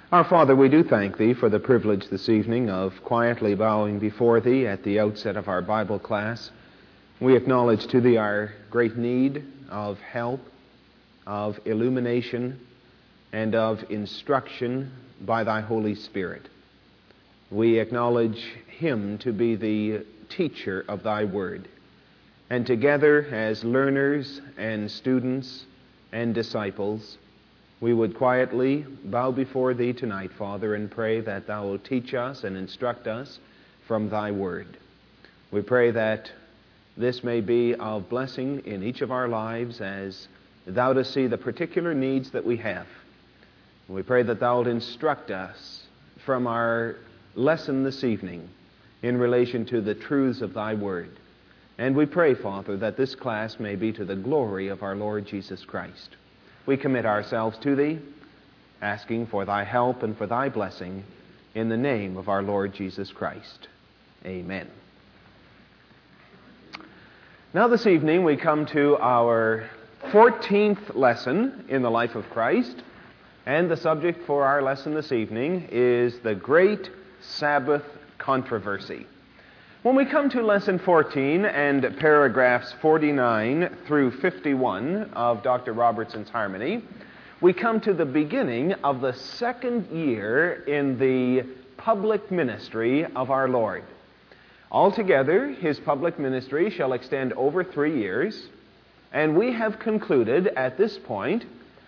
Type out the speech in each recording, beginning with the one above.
Our Father, we do thank Thee for the privilege this evening of quietly bowing before Thee at the outset of our Bible class. We acknowledge to Thee our great need of help, of illumination, and of instruction by Thy Holy Spirit. We acknowledge Him to be the teacher of Thy Word. And together as learners and students and disciples, we would quietly bow before Thee tonight, Father, and pray that Thou will teach us and instruct us from Thy Word. We pray that this may be of blessing in each of our lives as Thou dost see the particular needs that we have. We pray that Thou wilt instruct us from our lesson this evening in relation to the truths of Thy Word. And we pray, Father, that this class may be to the glory of our Lord Jesus Christ. We commit ourselves to Thee, asking for Thy help and for Thy blessing in the name of our Lord Jesus Christ. Amen. Now this evening we come to our 14th lesson in the life of Christ, and the subject for our lesson this evening is the Great Sabbath Controversy. When we come to Lesson 14 and paragraphs 49 through 51 of Dr. Robertson's Harmony, we come to the beginning of the second year in the public ministry of our Lord. Altogether, His public ministry shall extend over 3 years, and we have concluded at this point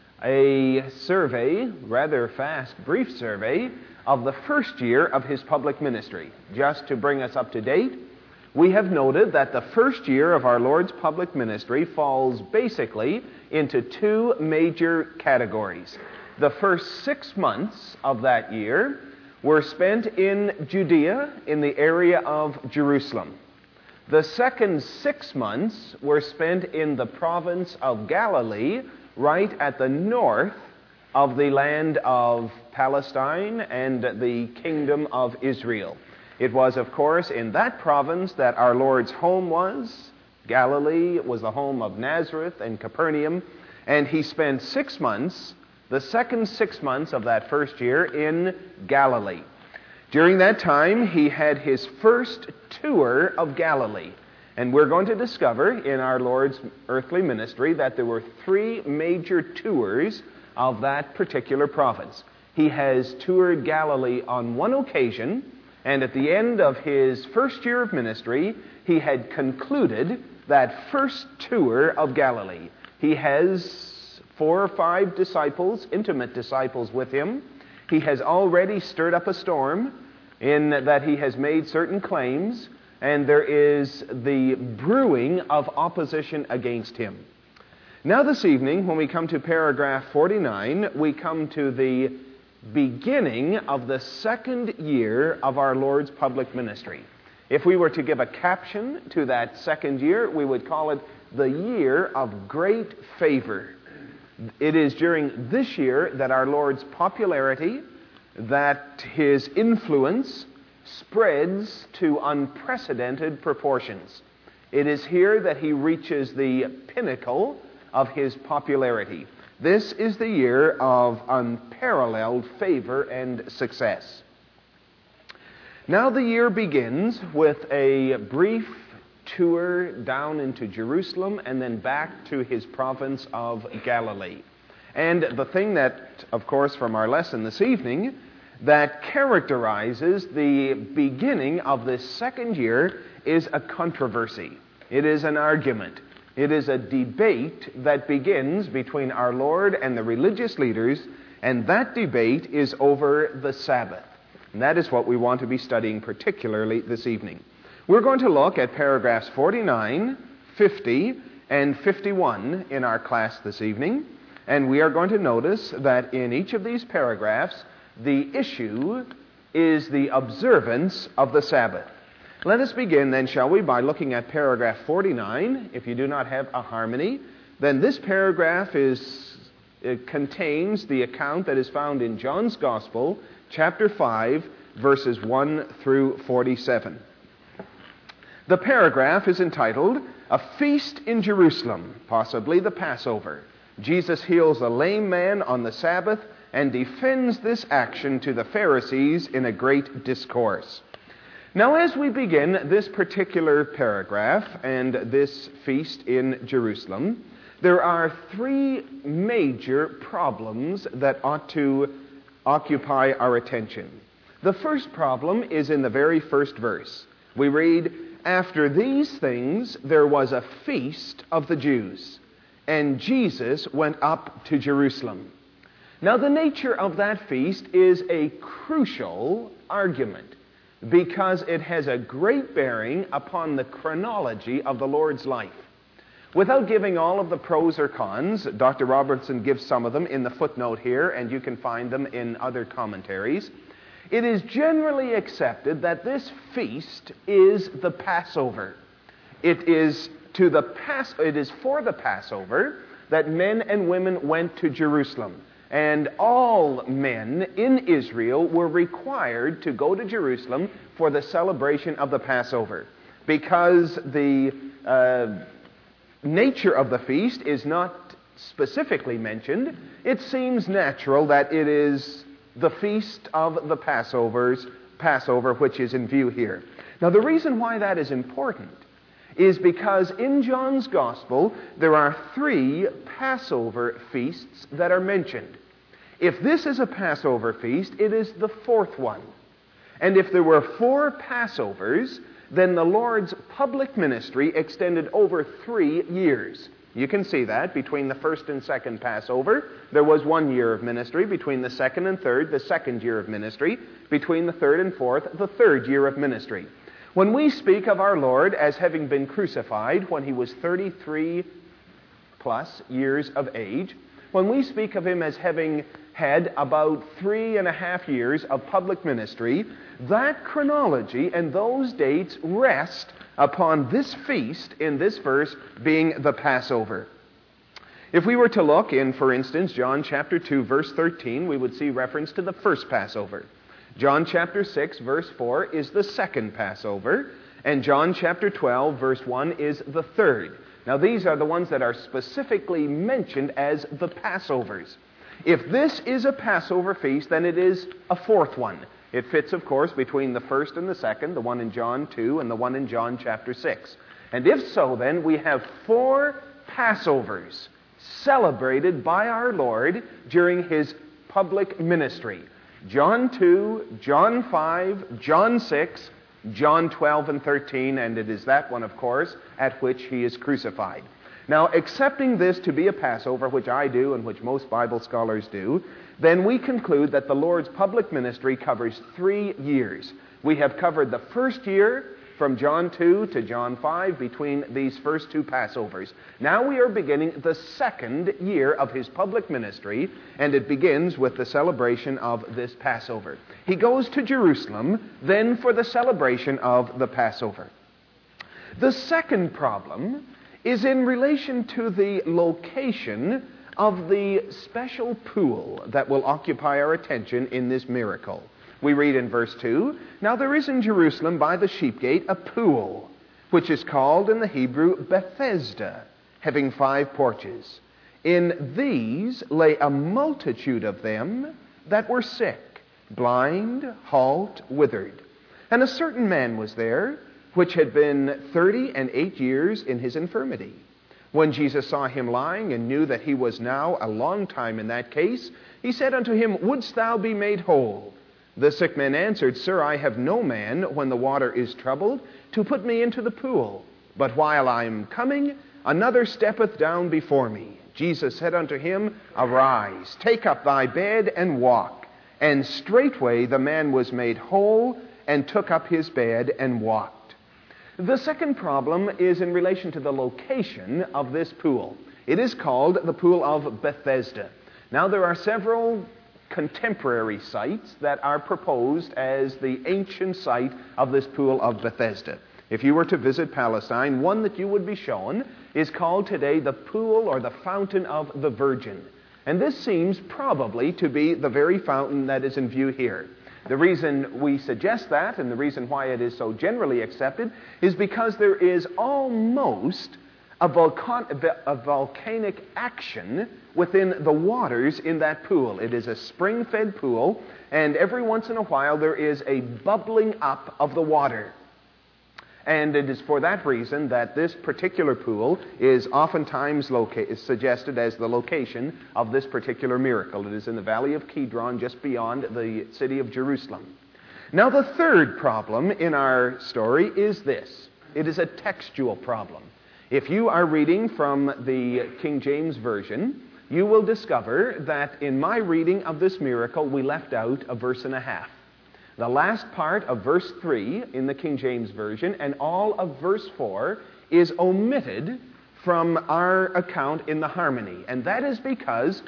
a survey, rather fast, brief survey, of the first year of His public ministry. Just to bring us up to date, we have noted that the first year of our Lord's public ministry falls basically into two major categories. The first 6 months of that year were spent in Judea, in the area of Jerusalem. The second 6 months were spent in the province of Galilee, right at the north of the land of Palestine and the kingdom of Israel. It was, of course, in that province that our Lord's home was. Galilee was the home of Nazareth and Capernaum, and He spent 6 months, the second 6 months of that first year, in Galilee. During that time, He had His first tour of Galilee. And we're going to discover in our Lord's earthly ministry that there were 3 major tours of that particular province. He has toured Galilee on one occasion, and at the end of His first year of ministry, He had concluded that first tour of Galilee. He has 4 or 5 disciples, intimate disciples with Him. He has already stirred up a storm in that He has made certain claims, and there is the brewing of opposition against Him. Now this evening, when we come to paragraph 49, we come to the beginning of the second year of our Lord's public ministry. If we were to give a caption to that second year, we would call it the year of great favor. It is during this year that our Lord's popularity, that His influence spreads to unprecedented proportions. It is here that He reaches the pinnacle of His popularity. This is the year of unparalleled favor and success. Now the year begins with a brief tour down into Jerusalem and then back to His province of Galilee. And the thing that, of course, from our lesson this evening, that characterizes the beginning of this second year is a controversy. It is an argument. It is a debate that begins between our Lord and the religious leaders, and that debate is over the Sabbath. And that is what we want to be studying particularly this evening. We're going to look at paragraphs 49, 50, and 51 in our class this evening, and we are going to notice that in each of these paragraphs, the issue is the observance of the Sabbath. Let us begin then, shall we, by looking at paragraph 49. If you do not have a harmony, then this paragraph contains the account that is found in John's Gospel, chapter 5, verses 1 through 47. The paragraph is entitled, A Feast in Jerusalem, possibly the Passover. Jesus heals a lame man on the Sabbath, and defends this action to the Pharisees in a great discourse. Now, as we begin this particular paragraph and this feast in Jerusalem, there are three major problems that ought to occupy our attention. The first problem is in the very first verse. We read, "After these things there was a feast of the Jews, and Jesus went up to Jerusalem." Now, the nature of that feast is a crucial argument because it has a great bearing upon the chronology of the Lord's life. Without giving all of the pros or cons, Dr. Robertson gives some of them in the footnote here, and you can find them in other commentaries. It is generally accepted that this feast is the Passover. It is for the Passover that men and women went to Jerusalem. And all men in Israel were required to go to Jerusalem for the celebration of the Passover. Because the nature of the feast is not specifically mentioned, it seems natural that it is the feast of the Passover which is in view here. Now, the reason why that is important is because in John's Gospel there are three Passover feasts that are mentioned. If this is a Passover feast, it is the fourth one. And if there were 4 Passovers, then the Lord's public ministry extended over 3 years. You can see that between the first and second Passover, there was 1 year of ministry. Between the second and third, the second year of ministry. Between the third and fourth, the third year of ministry. When we speak of our Lord as having been crucified when he was 33 plus years of age, when we speak of him as having had about 3.5 years of public ministry, that chronology and those dates rest upon this feast in this verse being the Passover. If we were to look in, for instance, John chapter 2, verse 13, we would see reference to the first Passover. John chapter 6, verse 4 is the second Passover, and John chapter 12, verse 1 is the third. Now, these are the ones that are specifically mentioned as the Passovers. If this is a Passover feast, then it is a fourth one. It fits, of course, between the first and the second, the one in John 2 and the one in John chapter 6. And if so, then we have 4 Passovers celebrated by our Lord during his public ministry. John 2, John 5, John 6, John 12 and 13, and it is that one, of course, at which he is crucified. Now, accepting this to be a Passover, which I do and which most Bible scholars do, then we conclude that the Lord's public ministry covers 3 years. We have covered the first year from John 2 to John 5 between these first 2 Passovers. Now we are beginning the second year of his public ministry, and it begins with the celebration of this Passover. He goes to Jerusalem then for the celebration of the Passover. The second problem is in relation to the location of the special pool that will occupy our attention in this miracle. We read in verse 2, "Now there is in Jerusalem by the sheep gate a pool, which is called in the Hebrew Bethesda, having 5 porches. In these lay a multitude of them that were sick, blind, halt, withered. And a certain man was there, which had been 38 years in his infirmity. When Jesus saw him lying and knew that he was now a long time in that case, he said unto him, Wouldst thou be made whole? The sick man answered, Sir, I have no man, when the water is troubled, to put me into the pool. But while I am coming, another steppeth down before me. Jesus said unto him, Arise, take up thy bed, and walk. And straightway the man was made whole, and took up his bed, and walked." The second problem is in relation to the location of this pool. It is called the Pool of Bethesda. Now, there are several contemporary sites that are proposed as the ancient site of this Pool of Bethesda. If you were to visit Palestine, one that you would be shown is called today the Pool or the Fountain of the Virgin. And this seems probably to be the very fountain that is in view here. The reason we suggest that, and the reason why it is so generally accepted, is because there is almost a volcanic action within the waters in that pool. It is a spring-fed pool, and every once in a while there is a bubbling up of the water. And it is for that reason that this particular pool is oftentimes suggested as the location of this particular miracle. It is in the valley of Kidron, just beyond the city of Jerusalem. Now, the third problem in our story is this. It is a textual problem. If you are reading from the King James Version, you will discover that in my reading of this miracle, we left out a verse and a half. The last part of verse 3 in the King James Version and all of verse 4 is omitted from our account in the harmony. And that is because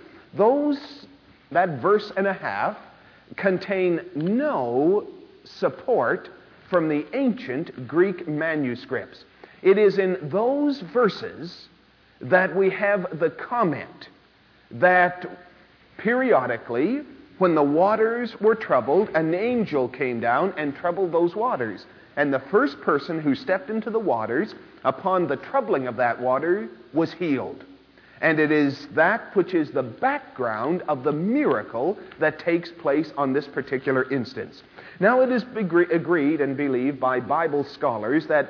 that verse and a half contain no support from the ancient Greek manuscripts. It is in those verses that we have the comment that periodically, when the waters were troubled, an angel came down and troubled those waters. And the first person who stepped into the waters, upon the troubling of that water, was healed. And it is that which is the background of the miracle that takes place on this particular instance. Now, it is agreed and believed by Bible scholars that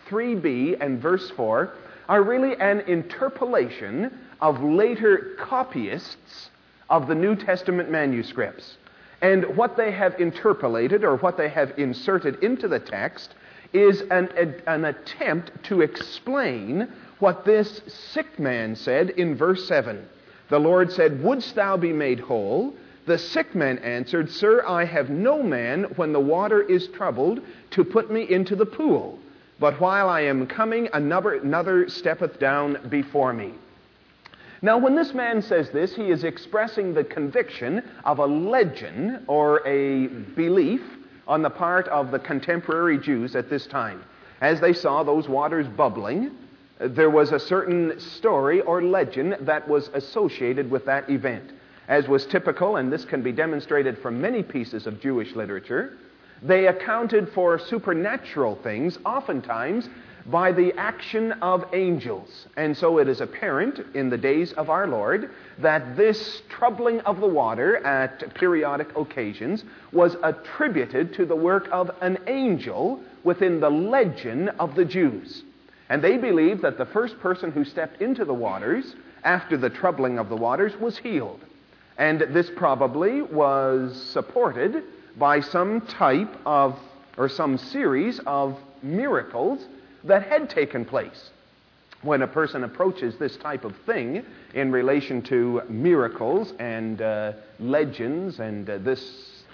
3b and verse 4 are really an interpolation of later copyists of the New Testament manuscripts. And what they have interpolated, or what they have inserted into the text, is an attempt to explain what this sick man said in verse 7. The Lord said, "Wouldst thou be made whole?" The sick man answered, "Sir, I have no man when the water is troubled to put me into the pool. But while I am coming, another steppeth down before me." Now, when this man says this, he is expressing the conviction of a legend or a belief on the part of the contemporary Jews at this time. As they saw those waters bubbling, there was a certain story or legend that was associated with that event. As was typical, and this can be demonstrated from many pieces of Jewish literature, they accounted for supernatural things, oftentimes by the action of angels. And so it is apparent in the days of our Lord that this troubling of the water at periodic occasions was attributed to the work of an angel within the legend of the Jews. And they believed that the first person who stepped into the waters after the troubling of the waters was healed. And this probably was supported by some type of, or some series of miracles that had taken place. When a person approaches this type of thing in relation to miracles and legends and this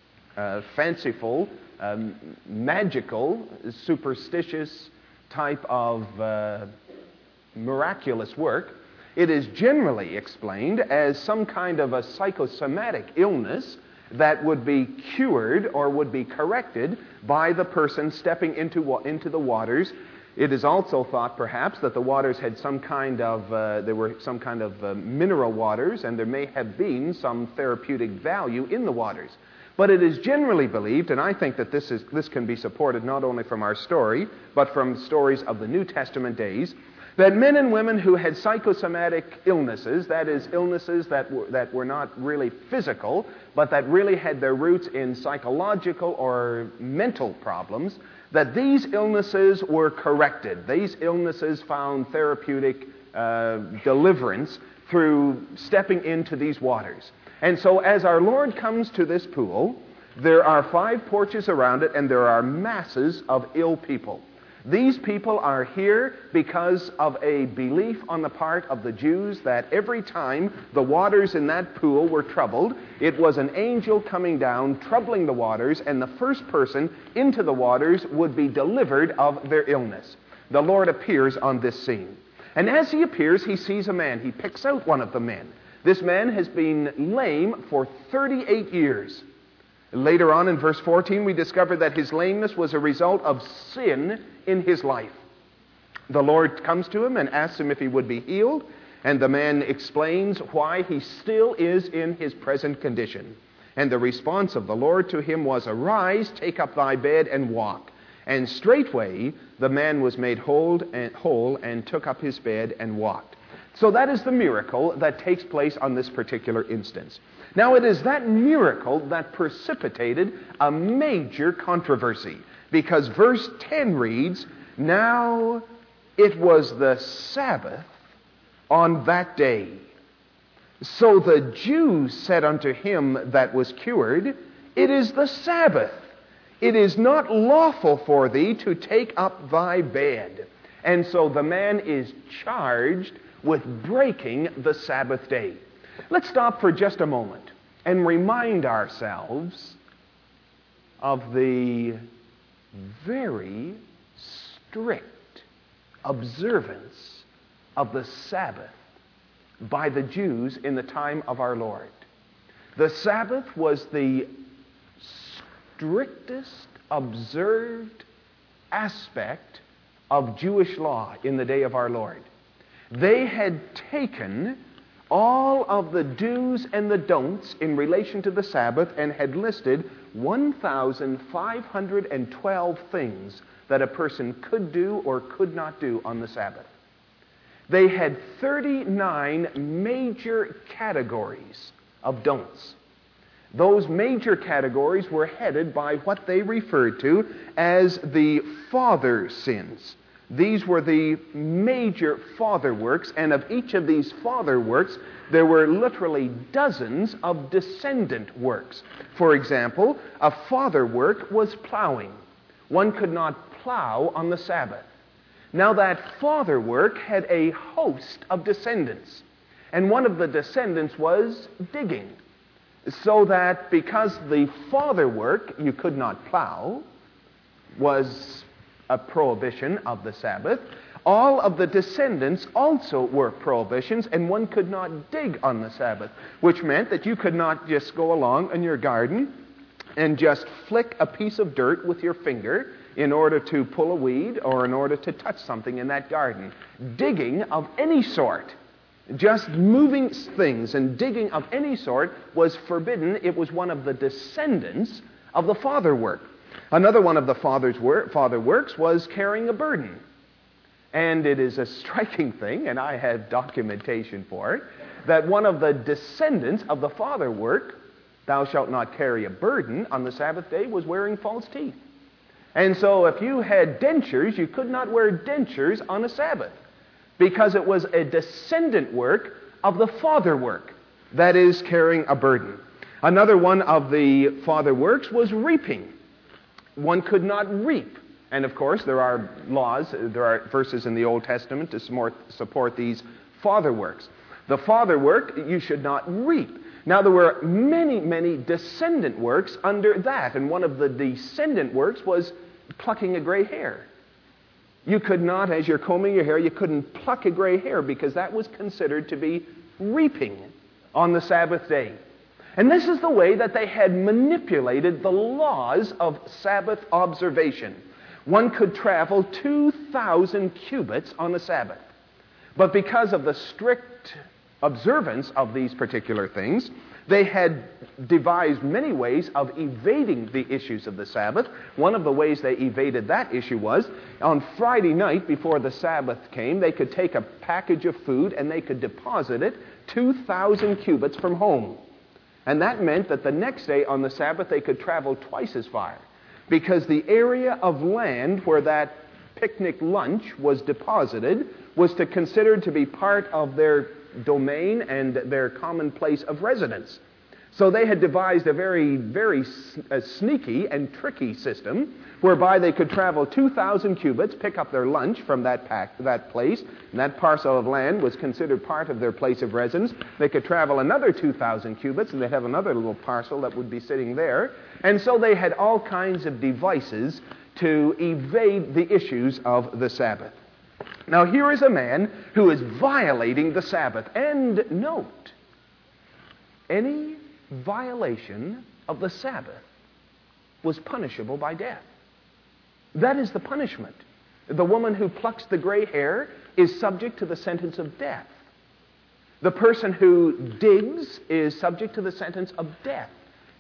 fanciful, magical, superstitious type of miraculous work, it is generally explained as some kind of a psychosomatic illness that would be cured or would be corrected by the person stepping into the waters. It is also thought, perhaps, that the waters had some kind of, mineral waters, and there may have been some therapeutic value in the waters. But it is generally believed, and I think that this can be supported not only from our story, but from stories of the New Testament days, that men and women who had psychosomatic illnesses, that is, illnesses that were not really physical, but that really had their roots in psychological or mental problems, that these illnesses were corrected. These illnesses found therapeutic deliverance through stepping into these waters. And so as our Lord comes to this pool, there are 5 porches around it, and there are masses of ill people. These people are here because of a belief on the part of the Jews that every time the waters in that pool were troubled, it was an angel coming down, troubling the waters, and the first person into the waters would be delivered of their illness. The Lord appears on this scene. And as he appears, he sees a man. He picks out one of the men. This man has been lame for 38 years. Later on in verse 14, we discover that his lameness was a result of sin in his life. The Lord comes to him and asks him if he would be healed, and the man explains why he still is in his present condition. And the response of the Lord to him was, "Arise, take up thy bed, and walk." And straightway the man was made whole and took up his bed and walked. So that is the miracle that takes place on this particular instance. Now it is that miracle that precipitated a major controversy, because verse 10 reads, "Now it was the Sabbath on that day. So the Jews said unto him that was cured, It is the Sabbath. It is not lawful for thee to take up thy bed." And so the man is charged with breaking the Sabbath day. Let's stop for just a moment and remind ourselves of the very strict observance of the Sabbath by the Jews in the time of our Lord. The Sabbath was the strictest observed aspect of Jewish law in the day of our Lord. They had taken all of the do's and the don'ts in relation to the Sabbath and had listed 1,512 things that a person could do or could not do on the Sabbath. They had 39 major categories of don'ts. Those major categories were headed by what they referred to as the father sins. These were the major father works, and of each of these father works, there were literally dozens of descendant works. For example, a father work was plowing. One could not plow on the Sabbath. Now that father work had a host of descendants, and one of the descendants was digging. So that because the father work, you could not plow, was a prohibition of the Sabbath, all of the descendants also were prohibitions, and one could not dig on the Sabbath, which meant that you could not just go along in your garden and just flick a piece of dirt with your finger in order to pull a weed or in order to touch something in that garden. Digging of any sort, just moving things and digging of any sort, was forbidden. It was one of the descendants of the father work. Another one of the father works was carrying a burden. And it is a striking thing, and I have documentation for it, that one of the descendants of the father work, "Thou shalt not carry a burden," on the Sabbath day was wearing false teeth. And so if you had dentures, you could not wear dentures on a Sabbath, because it was a descendant work of the father work, that is, carrying a burden. Another one of the father works was reaping. One could not reap. And of course, there are laws, there are verses in the Old Testament to support these father works. The father work, you should not reap. Now, there were many, many descendant works under that, and one of the descendant works was plucking a gray hair. You could not, as you're combing your hair, you couldn't pluck a gray hair, because that was considered to be reaping on the Sabbath day. And this is the way that they had manipulated the laws of Sabbath observation. One could travel 2,000 cubits on the Sabbath. But because of the strict observance of these particular things, they had devised many ways of evading the issues of the Sabbath. One of the ways they evaded that issue was, on Friday night before the Sabbath came, they could take a package of food and they could deposit it 2,000 cubits from home. And that meant that the next day on the Sabbath they could travel twice as far, because the area of land where that picnic lunch was deposited was considered to be part of their domain and their common place of residence. So they had devised a very, very sneaky and tricky system whereby they could travel 2,000 cubits, pick up their lunch from that place, and that parcel of land was considered part of their place of residence. They could travel another 2,000 cubits, and they'd have another little parcel that would be sitting there. And so they had all kinds of devices to evade the issues of the Sabbath. Now here is a man who is violating the Sabbath. And note, any violation of the Sabbath was punishable by death. That is the punishment. The woman who plucks the gray hair is subject to the sentence of death. The person who digs is subject to the sentence of death.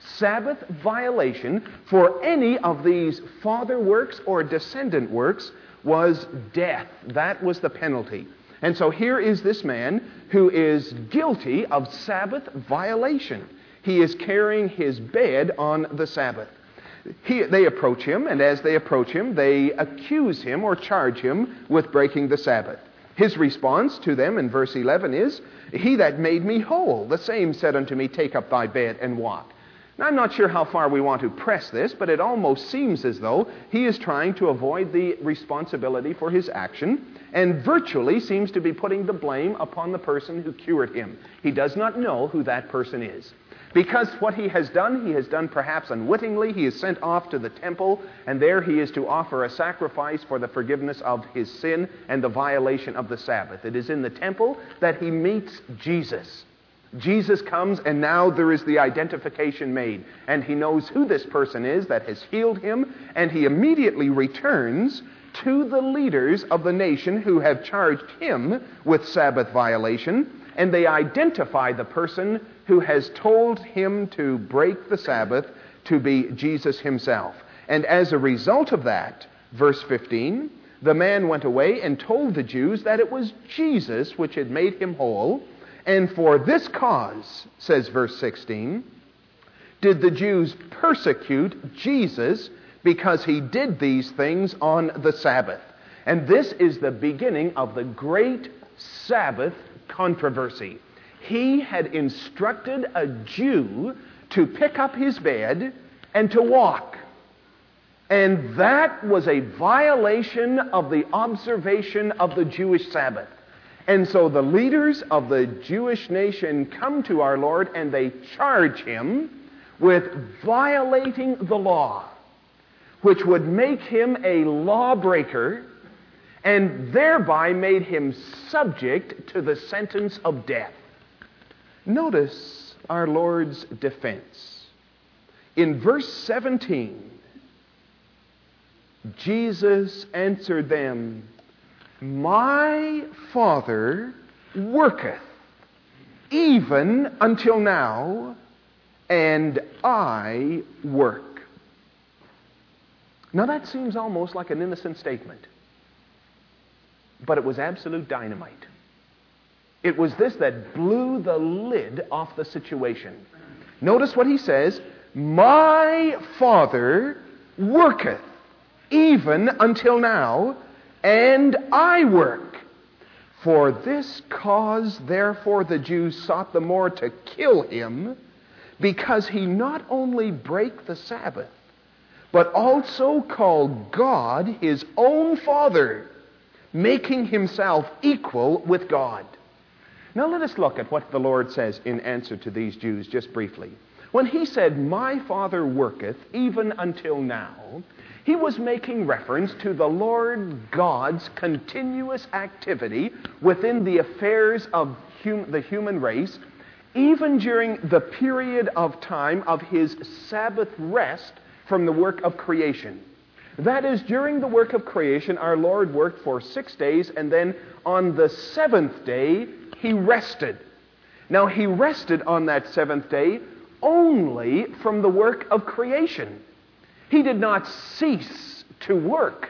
Sabbath violation for any of these father works or descendant works was death. That was the penalty. And so here is this man who is guilty of Sabbath violation. He is carrying his bed on the Sabbath. They approach him, and as they approach him, they accuse him or charge him with breaking the Sabbath. His response to them in verse 11 is, "He that made me whole, the same said unto me, Take up thy bed and walk." Now, I'm not sure how far we want to press this, but it almost seems as though he is trying to avoid the responsibility for his action and virtually seems to be putting the blame upon the person who cured him. He does not know who that person is. Because what he has done perhaps unwittingly. He is sent off to the temple, and there he is to offer a sacrifice for the forgiveness of his sin and the violation of the Sabbath. It is in the temple that he meets Jesus. Jesus comes, and now there is the identification made. And he knows who this person is that has healed him, and he immediately returns to the leaders of the nation who have charged him with Sabbath violation, and they identify the person who has told him to break the Sabbath to be Jesus himself. And as a result of that, verse 15, the man went away and told the Jews that it was Jesus which had made him whole. And for this cause, says verse 16, did the Jews persecute Jesus because he did these things on the Sabbath. And this is the beginning of the great Sabbath controversy. He had instructed a Jew to pick up his bed and to walk. And that was a violation of the observation of the Jewish Sabbath. And so the leaders of the Jewish nation come to our Lord and they charge him with violating the law, which would make him a lawbreaker and thereby made him subject to the sentence of death. Notice our Lord's defense. In verse 17, Jesus answered them, "My Father worketh even until now, and I work." Now that seems almost like an innocent statement, but it was absolute dynamite. It was this that blew the lid off the situation. Notice what he says, "My Father worketh even until now, and I work. For this cause, therefore, the Jews sought the more to kill him, because he not only brake the Sabbath, but also called God his own Father, making himself equal with God." Now let us look at what the Lord says in answer to these Jews just briefly. When he said, "My Father worketh even until now," he was making reference to the Lord God's continuous activity within the affairs of the human race, even during the period of time of his Sabbath rest from the work of creation. That is, during the work of creation, our Lord worked for 6 days, and then on the seventh day, he rested. Now, he rested on that seventh day only from the work of creation. He did not cease to work.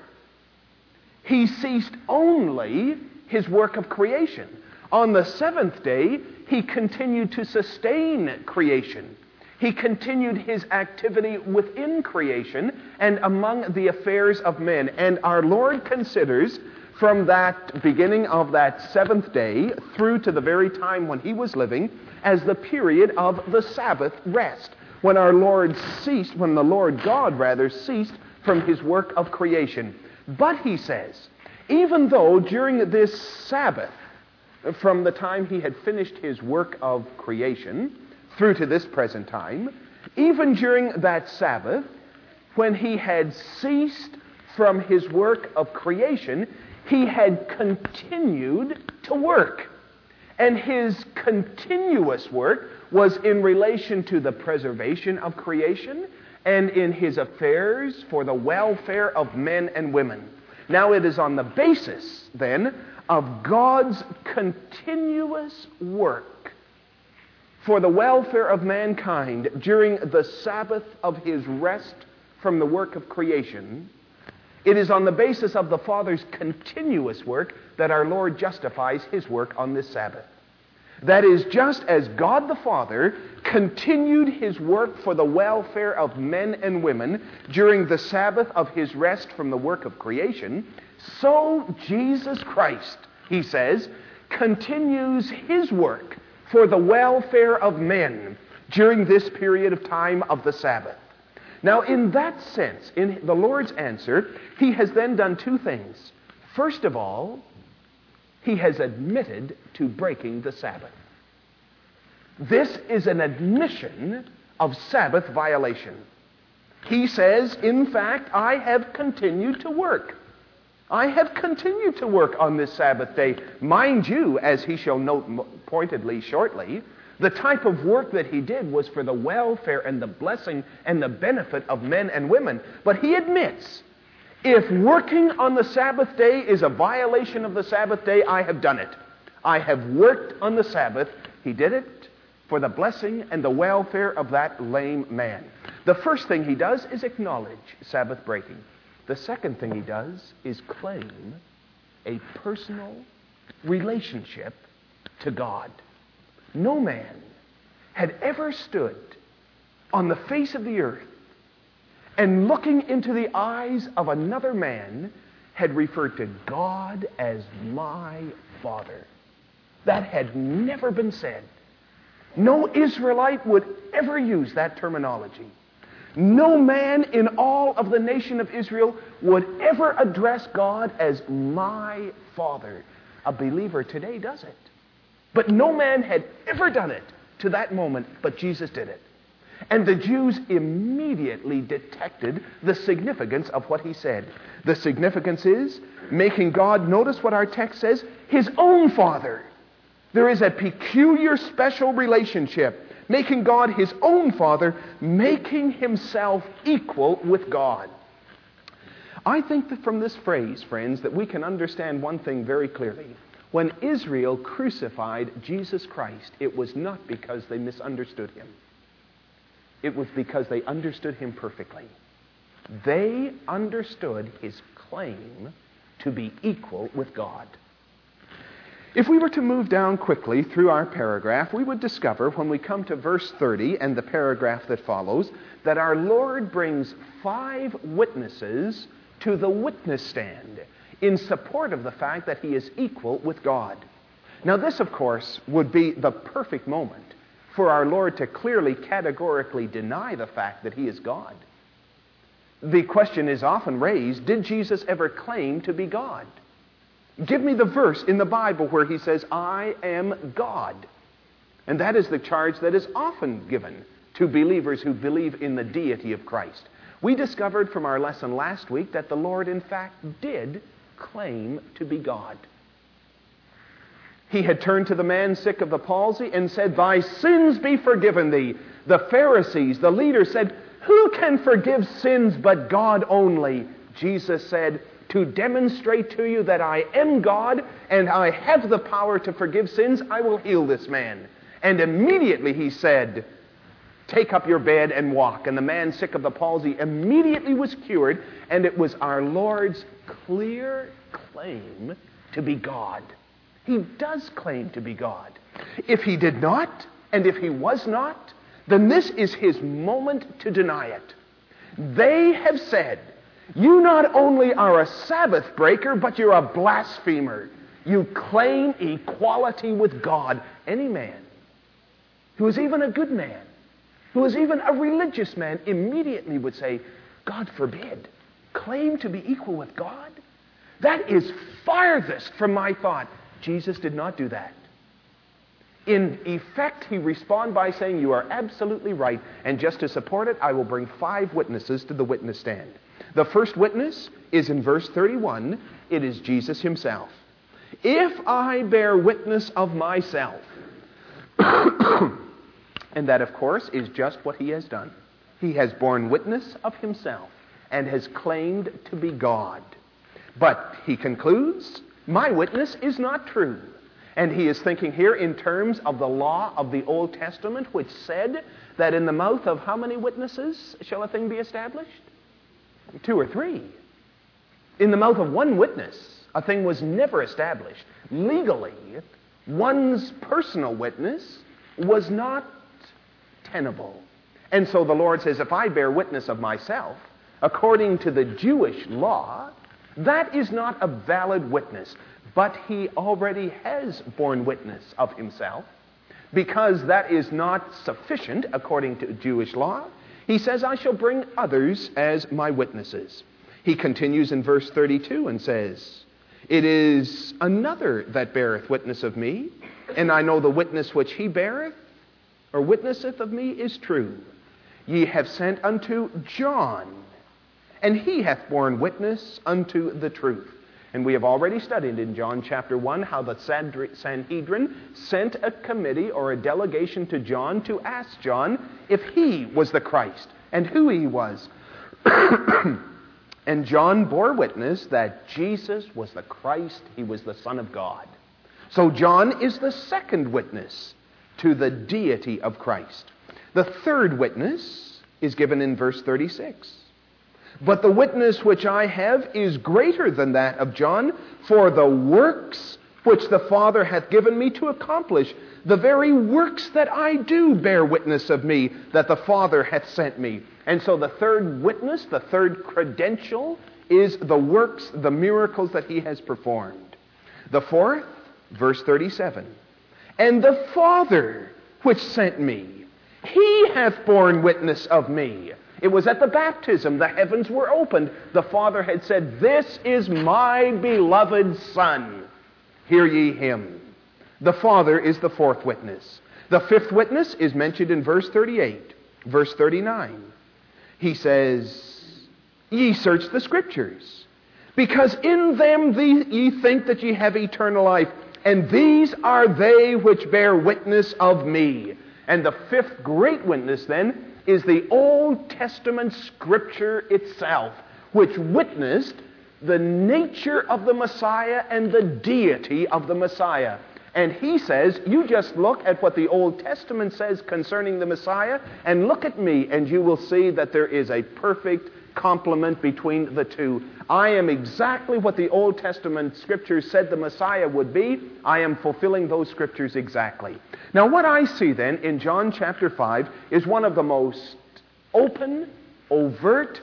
He ceased only his work of creation. On the seventh day, he continued to sustain creation. He continued his activity within creation and among the affairs of men. And our Lord considers from that beginning of that seventh day through to the very time when he was living as the period of the Sabbath rest, when the Lord God ceased from his work of creation. But he says, even though during this Sabbath, from the time he had finished his work of creation through to this present time, even during that Sabbath, when he had ceased from his work of creation, he had continued to work. And his continuous work was in relation to the preservation of creation and in his affairs for the welfare of men and women. Now it is on the basis, then, of God's continuous work for the welfare of mankind during the Sabbath of his rest from the work of creation, it is on the basis of the Father's continuous work that our Lord justifies his work on this Sabbath. That is, just as God the Father continued his work for the welfare of men and women during the Sabbath of his rest from the work of creation, so Jesus Christ, he says, continues his work for the welfare of men during this period of time of the Sabbath. Now, in that sense, in the Lord's answer, he has then done two things. First of all, he has admitted to breaking the Sabbath. This is an admission of Sabbath violation. He says, in fact, I have continued to work. I have continued to work on this Sabbath day. Mind you, as he shall note pointedly shortly, the type of work that he did was for the welfare and the blessing and the benefit of men and women. But he admits, if working on the Sabbath day is a violation of the Sabbath day, I have done it. I have worked on the Sabbath. He did it for the blessing and the welfare of that lame man. The first thing he does is acknowledge Sabbath breaking. The second thing he does is claim a personal relationship to God. No man had ever stood on the face of the earth and looking into the eyes of another man had referred to God as my Father. That had never been said. No Israelite would ever use that terminology. No man in all of the nation of Israel would ever address God as my Father. A believer today does it. But no man had ever done it to that moment, but Jesus did it. And the Jews immediately detected the significance of what he said. The significance is making God, notice what our text says, his own Father. There is a peculiar special relationship, making God his own Father, making himself equal with God. I think that from this phrase, friends, that we can understand one thing very clearly. When Israel crucified Jesus Christ, it was not because they misunderstood him. It was because they understood him perfectly. They understood his claim to be equal with God. If we were to move down quickly through our paragraph, we would discover when we come to verse 30 and the paragraph that follows, that our Lord brings 5 witnesses to the witness stand in support of the fact that he is equal with God. Now this, of course, would be the perfect moment for our Lord to clearly, categorically deny the fact that he is God. The question is often raised, did Jesus ever claim to be God? Give me the verse in the Bible where he says, I am God. And that is the charge that is often given to believers who believe in the deity of Christ. We discovered from our lesson last week that the Lord, in fact, did claim to be God. He had turned to the man sick of the palsy and said, thy sins be forgiven thee. The Pharisees, the leaders, said, who can forgive sins but God only? Jesus said, to demonstrate to you that I am God and I have the power to forgive sins, I will heal this man. And immediately he said, take up your bed and walk. And the man sick of the palsy immediately was cured, and it was our Lord's clear claim to be God. He does claim to be God. If he did not, and if he was not, then this is his moment to deny it. They have said, you not only are a Sabbath breaker, but you're a blasphemer. You claim equality with God. Any man who is even a good man, who is even a religious man, immediately would say, God forbid, claim to be equal with God? That is farthest from my thought. Jesus did not do that. In effect, he responded by saying, you are absolutely right, and just to support it, I will bring 5 witnesses to the witness stand. The first witness is in verse 31. It is Jesus himself. If I bear witness of myself, and that, of course, is just what he has done. He has borne witness of himself and has claimed to be God. But he concludes, my witness is not true. And he is thinking here in terms of the law of the Old Testament, which said that in the mouth of how many witnesses shall a thing be established? 2 or 3. In the mouth of one witness, a thing was never established. Legally, one's personal witness was not tenable. And so the Lord says, if I bear witness of myself, according to the Jewish law, that is not a valid witness. But he already has borne witness of himself. Because that is not sufficient according to Jewish law, he says, I shall bring others as my witnesses. He continues in verse 32 and says, it is another that beareth witness of me, and I know the witness which he beareth, or witnesseth of me, is true. Ye have sent unto John, and he hath borne witness unto the truth. And we have already studied in John chapter 1 how the Sanhedrin sent a committee or a delegation to John to ask John if he was the Christ and who he was. And John bore witness that Jesus was the Christ, he was the Son of God. So John is the second witness to the deity of Christ. The third witness is given in verse 36. But the witness which I have is greater than that of John, for the works which the Father hath given me to accomplish, the very works that I do bear witness of me, that the Father hath sent me. And so the third witness, the third credential, is the works, the miracles that he has performed. The fourth, verse 37, and the Father which sent me, he hath borne witness of me. It was at the baptism, the heavens were opened. The Father had said, this is my beloved Son. Hear ye him. The Father is the fourth witness. The fifth witness is mentioned in verse 38. Verse 39. He says, ye search the Scriptures, because in them ye think that ye have eternal life, and these are they which bear witness of me. And the fifth great witness then is the Old Testament Scripture itself, which witnessed the nature of the Messiah and the deity of the Messiah. And he says, you just look at what the Old Testament says concerning the Messiah, and look at me, and you will see that there is a perfect complement between the two. I am exactly what the Old Testament Scriptures said the Messiah would be. I am fulfilling those Scriptures exactly. Now what I see then in John chapter 5 is one of the most open, overt,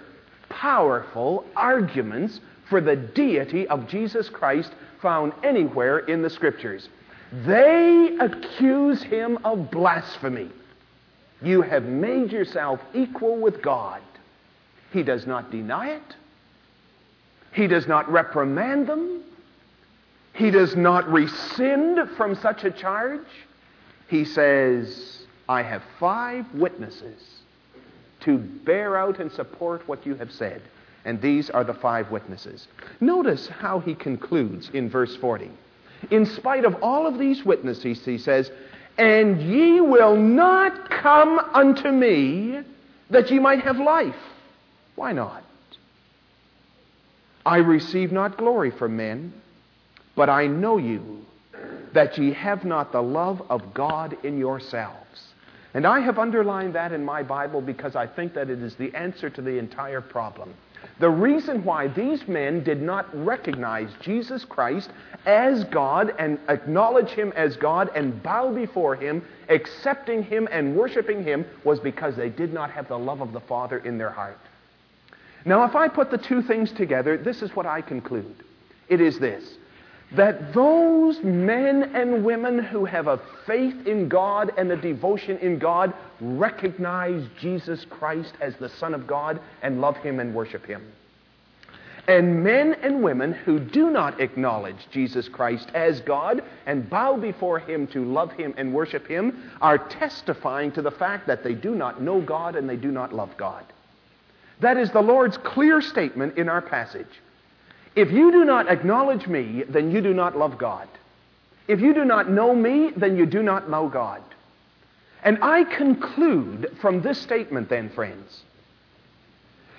powerful arguments for the deity of Jesus Christ found anywhere in the Scriptures. They accuse him of blasphemy. You have made yourself equal with God. He does not deny it. He does not reprimand them. He does not rescind from such a charge. He says, I have 5 witnesses to bear out and support what you have said. And these are the 5 witnesses. Notice how he concludes in verse 40. In spite of all of these witnesses, he says, and ye will not come unto me that ye might have life. Why not? I receive not glory from men, but I know you, that ye have not the love of God in yourselves. And I have underlined that in my Bible because I think that it is the answer to the entire problem. The reason why these men did not recognize Jesus Christ as God and acknowledge him as God and bow before him, accepting him and worshiping him, was because they did not have the love of the Father in their heart. Now, if I put the two things together, this is what I conclude. It is this, that those men and women who have a faith in God and a devotion in God recognize Jesus Christ as the Son of God and love him and worship him. And men and women who do not acknowledge Jesus Christ as God and bow before him to love him and worship him are testifying to the fact that they do not know God and they do not love God. That is the Lord's clear statement in our passage. If you do not acknowledge me, then you do not love God. If you do not know me, then you do not know God. And I conclude from this statement then, friends,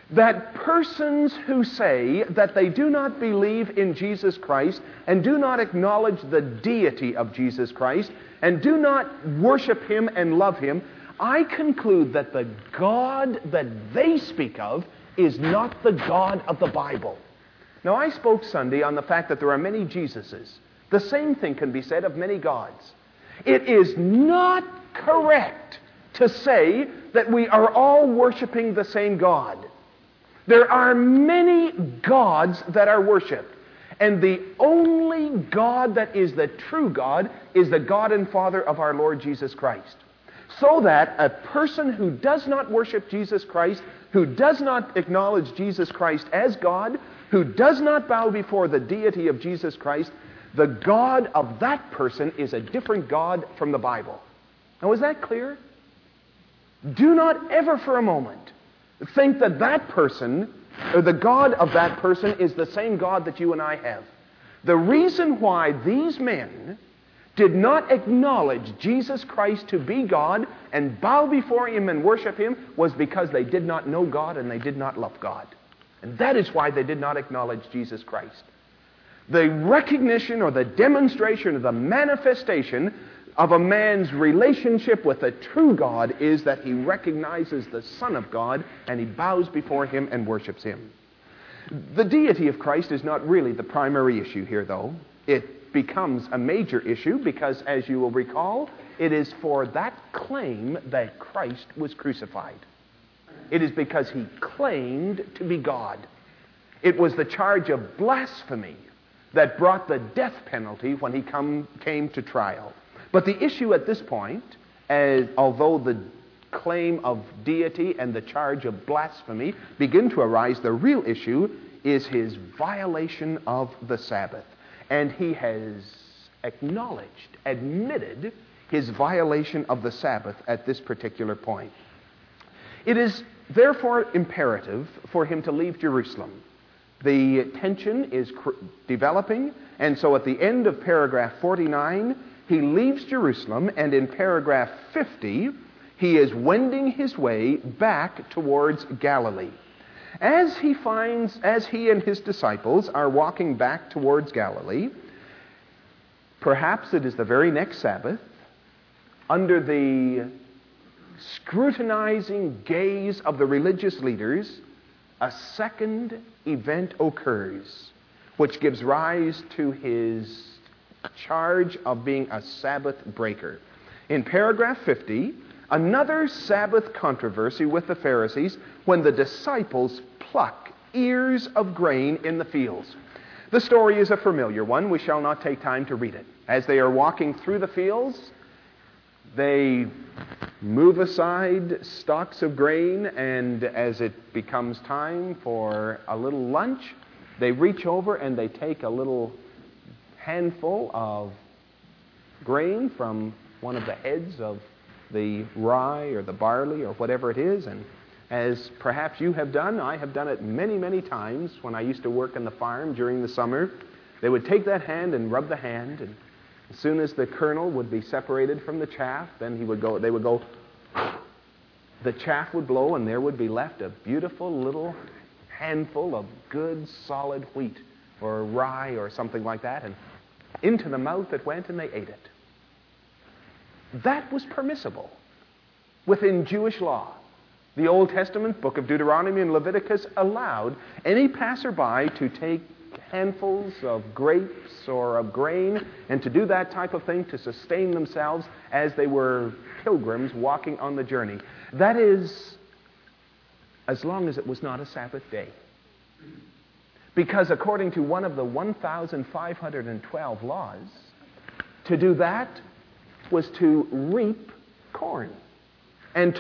that persons who say that they do not believe in Jesus Christ and do not acknowledge the deity of Jesus Christ and do not worship Him and love Him, I conclude that the God that they speak of is not the God of the Bible. Now, I spoke Sunday on the fact that there are many Jesuses. The same thing can be said of many gods. It is not correct to say that we are all worshiping the same God. There are many gods that are worshipped, and the only God that is the true God is the God and Father of our Lord Jesus Christ. So that a person who does not worship Jesus Christ, who does not acknowledge Jesus Christ as God, who does not bow before the deity of Jesus Christ, the God of that person is a different God from the Bible. Now, is that clear? Do not ever for a moment think that that person, or the God of that person, is the same God that you and I have. The reason why these men did not acknowledge Jesus Christ to be God and bow before Him and worship Him was because they did not know God and they did not love God. And that is why they did not acknowledge Jesus Christ. The recognition or the demonstration or the manifestation of a man's relationship with the true God is that he recognizes the Son of God and he bows before Him and worships Him. The deity of Christ is not really the primary issue here, though. It becomes a major issue because, as you will recall, it is for that claim that Christ was crucified. It is because He claimed to be God. It was the charge of blasphemy that brought the death penalty when He came to trial. But the issue at this point, although the claim of deity and the charge of blasphemy begin to arise, the real issue is His violation of the Sabbath. And He has admitted His violation of the Sabbath at this particular point. It is therefore imperative for Him to leave Jerusalem. The tension is developing, and so at the end of paragraph 49, He leaves Jerusalem, and in paragraph 50, He is wending His way back towards Galilee. As He and His disciples are walking back towards Galilee, perhaps it is the very next Sabbath, under the scrutinizing gaze of the religious leaders, a second event occurs, which gives rise to His charge of being a Sabbath breaker. In paragraph 50, another Sabbath controversy with the Pharisees when the disciples pluck ears of grain in the fields. The story is a familiar one. We shall not take time to read it. As they are walking through the fields, they move aside stalks of grain, and as it becomes time for a little lunch, they reach over and they take a little handful of grain from one of the heads of the rye or the barley or whatever it is, and as perhaps you have done, I have done it many, many times when I used to work in the farm during the summer, they would take that hand and rub the hand, and as soon as the kernel would be separated from the chaff, then they would go, the chaff would blow, and there would be left a beautiful little handful of good solid wheat or rye or something like that, and into the mouth it went and they ate it. That was permissible within Jewish law. The Old Testament, book of Deuteronomy and Leviticus, allowed any passerby to take handfuls of grapes or of grain and to do that type of thing to sustain themselves as they were pilgrims walking on the journey. That is, as long as it was not a Sabbath day. Because according to one of the 1,512 laws, to do that was to reap corn and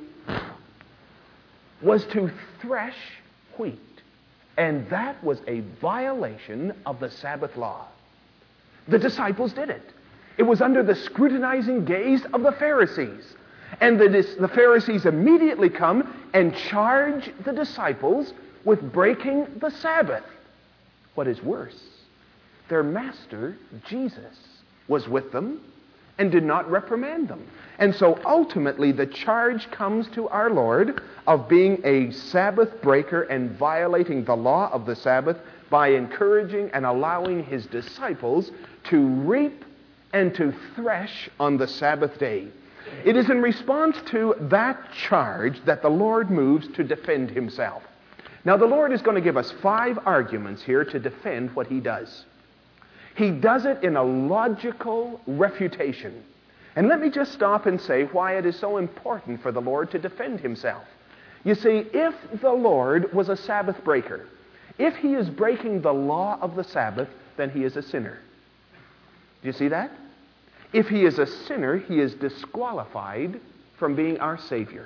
was to thresh wheat. And that was a violation of the Sabbath law. The disciples did it. It was under the scrutinizing gaze of the Pharisees. And the Pharisees immediately come and charge the disciples with breaking the Sabbath. What is worse, their master, Jesus, was with them, and did not reprimand them. And so ultimately the charge comes to our Lord of being a Sabbath breaker and violating the law of the Sabbath by encouraging and allowing his disciples to reap and to thresh on the Sabbath day. It is in response to that charge that the Lord moves to defend himself. Now the Lord is going to give us 5 arguments here to defend what he does. He does it in a logical refutation. And let me just stop and say why it is so important for the Lord to defend himself. You see, if the Lord was a Sabbath breaker, if he is breaking the law of the Sabbath, then he is a sinner. Do you see that? If he is a sinner, he is disqualified from being our Savior.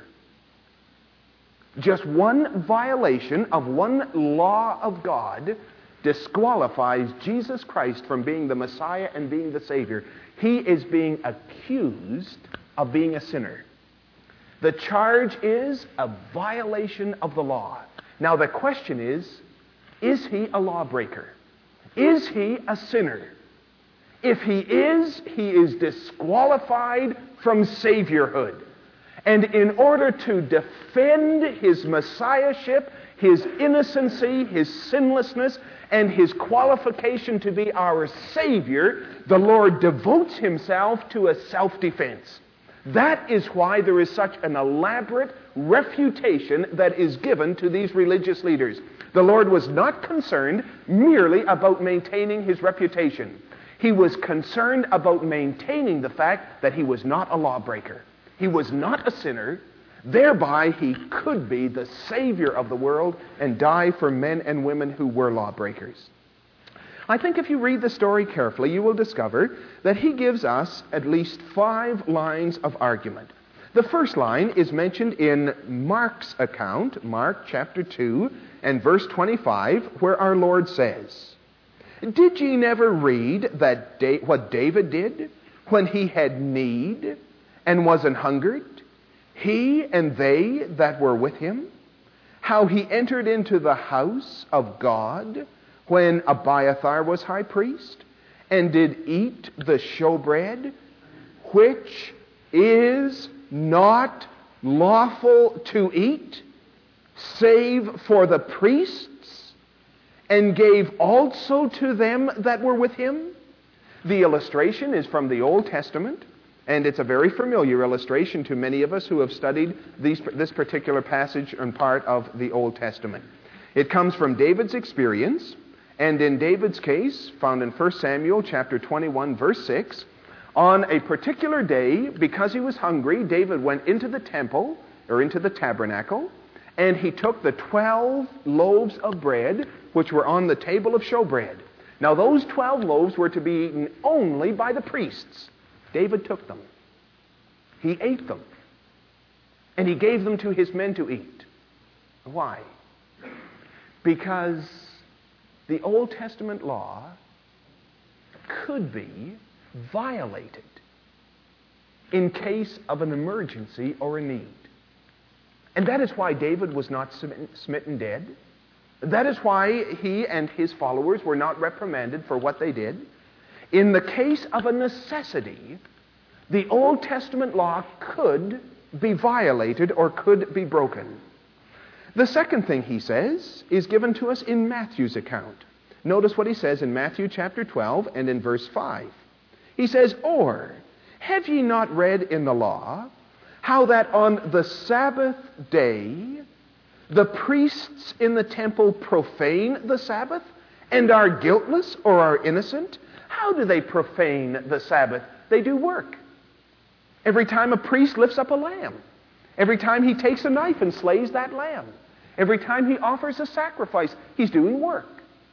Just one violation of one law of God disqualifies Jesus Christ from being the Messiah and being the Savior. He is being accused of being a sinner. The charge is a violation of the law. Now the question is he a lawbreaker? Is he a sinner? If he is disqualified from Saviorhood. And in order to defend his Messiahship, his innocency, his sinlessness, and his qualification to be our Savior, the Lord devotes himself to a self-defense. That is why there is such an elaborate refutation that is given to these religious leaders. The Lord was not concerned merely about maintaining his reputation. He was concerned about maintaining the fact that he was not a lawbreaker. He was not a sinner. Thereby, he could be the Savior of the world and die for men and women who were lawbreakers. I think if you read the story carefully, you will discover that he gives us at least 5 lines of argument. The first line is mentioned in Mark's account, Mark chapter 2 and verse 25, where our Lord says, "Did ye never read that what David did when he had need and was an hungered, he and they that were with him? How he entered into the house of God when Abiathar was high priest, and did eat the showbread, which is not lawful to eat, save for the priests, and gave also to them that were with him." The illustration is from the Old Testament, and it's a very familiar illustration to many of us who have studied this particular passage and part of the Old Testament. It comes from David's experience, and in David's case, found in 1 Samuel chapter 21, verse 6, on a particular day, because he was hungry, David went into the temple, or into the tabernacle, and he took the 12 loaves of bread, which were on the table of showbread. Now those 12 loaves were to be eaten only by the priests. David took them. He ate them. And he gave them to his men to eat. Why? Because the Old Testament law could be violated in case of an emergency or a need. And that is why David was not smitten dead. That is why he and his followers were not reprimanded for what they did. In the case of a necessity, the Old Testament law could be violated or could be broken. The second thing he says is given to us in Matthew's account. Notice what he says in Matthew chapter 12 and in verse 5. He says, "Or have ye not read in the law how that on the Sabbath day the priests in the temple profane the Sabbath and are guiltless or are innocent?" How do they profane the Sabbath? They do work. Every time a priest lifts up a lamb, every time he takes a knife and slays that lamb, every time he offers a sacrifice, he's doing work.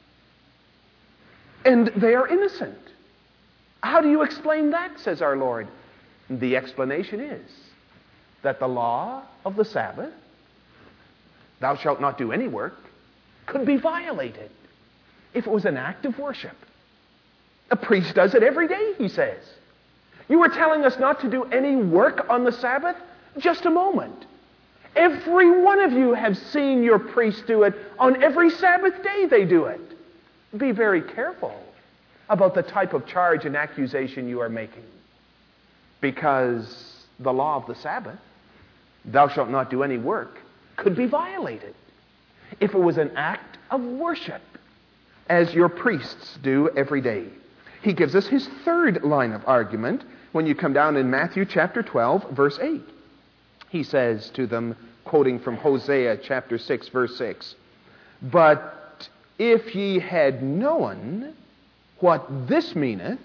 And they are innocent. How do you explain that, says our Lord? The explanation is that the law of the Sabbath, thou shalt not do any work, could be violated if it was an act of worship. A priest does it every day, he says. You were telling us not to do any work on the Sabbath? Just a moment. Every one of you have seen your priest do it. On every Sabbath day they do it. Be very careful about the type of charge and accusation you are making. because the law of the Sabbath, thou shalt not do any work, could be violated if it was an act of worship, as your priests do every day. He gives us his third line of argument when you come down in Matthew chapter 12, verse 8. He says to them, quoting from Hosea chapter 6, verse 6, "But if ye had known what this meaneth,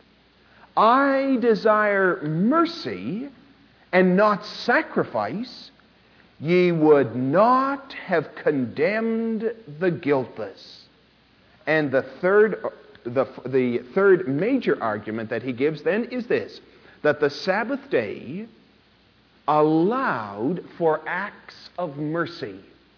I desire mercy and not sacrifice, ye would not have condemned the guiltless." And the third major argument that he gives then is this, that the Sabbath day allowed for acts of mercy.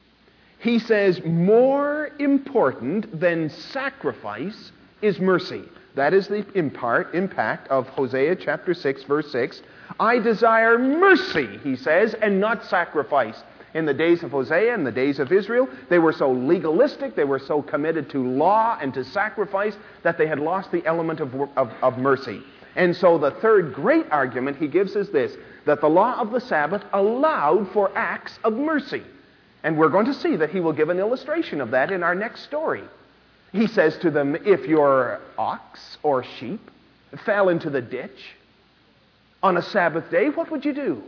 He says more important than sacrifice is mercy. That is the impact of Hosea chapter 6, verse 6. I desire mercy, he says, and not sacrifice. In the days of Hosea and the days of Israel, they were so legalistic, they were so committed to law and to sacrifice that they had lost the element of mercy. And so the third great argument he gives is this, that the law of the Sabbath allowed for acts of mercy. And we're going to see that he will give an illustration of that in our next story. He says to them, if your ox or sheep fell into the ditch on a Sabbath day, what would you do?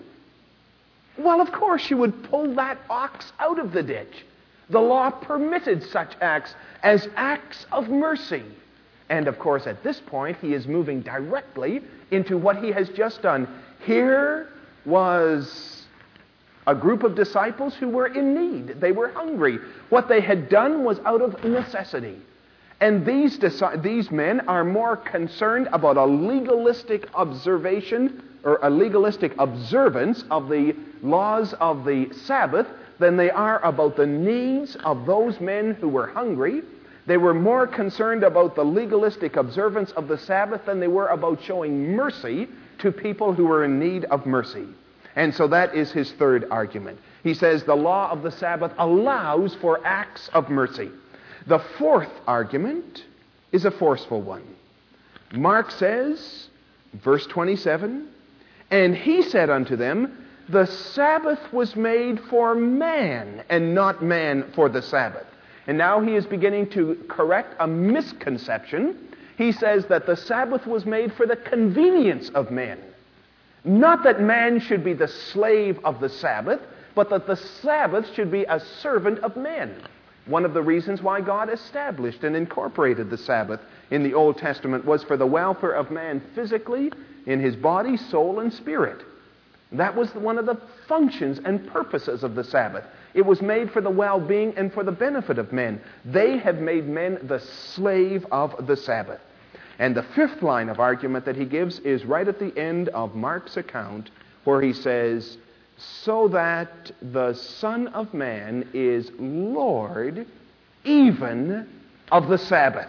Well, of course, you would pull that ox out of the ditch. The law permitted such acts as acts of mercy. And of course, at this point, he is moving directly into what he has just done. Here was a group of disciples who were in need. They were hungry. What they had done was out of necessity. And these men are more concerned about a legalistic observation or a legalistic observance of the laws of the Sabbath than they are about the needs of those men who were hungry. They were more concerned about the legalistic observance of the Sabbath than they were about showing mercy to people who were in need of mercy. And so that is his third argument. He says the law of the Sabbath allows for acts of mercy. The fourth argument is a forceful one. Mark says, verse 27, "And he said unto them, the Sabbath was made for man, and not man for the Sabbath." And now he is beginning to correct a misconception. He says that the Sabbath was made for the convenience of men. Not that man should be the slave of the Sabbath, but that the Sabbath should be a servant of men. One of the reasons why God established and incorporated the Sabbath in the Old Testament was for the welfare of man physically, in his body, soul, and spirit. That was one of the functions and purposes of the Sabbath. It was made for the well-being and for the benefit of men. They have made men the slave of the Sabbath. And the fifth line of argument that he gives is right at the end of Mark's account, where he says, "So that the Son of Man is Lord even of the Sabbath."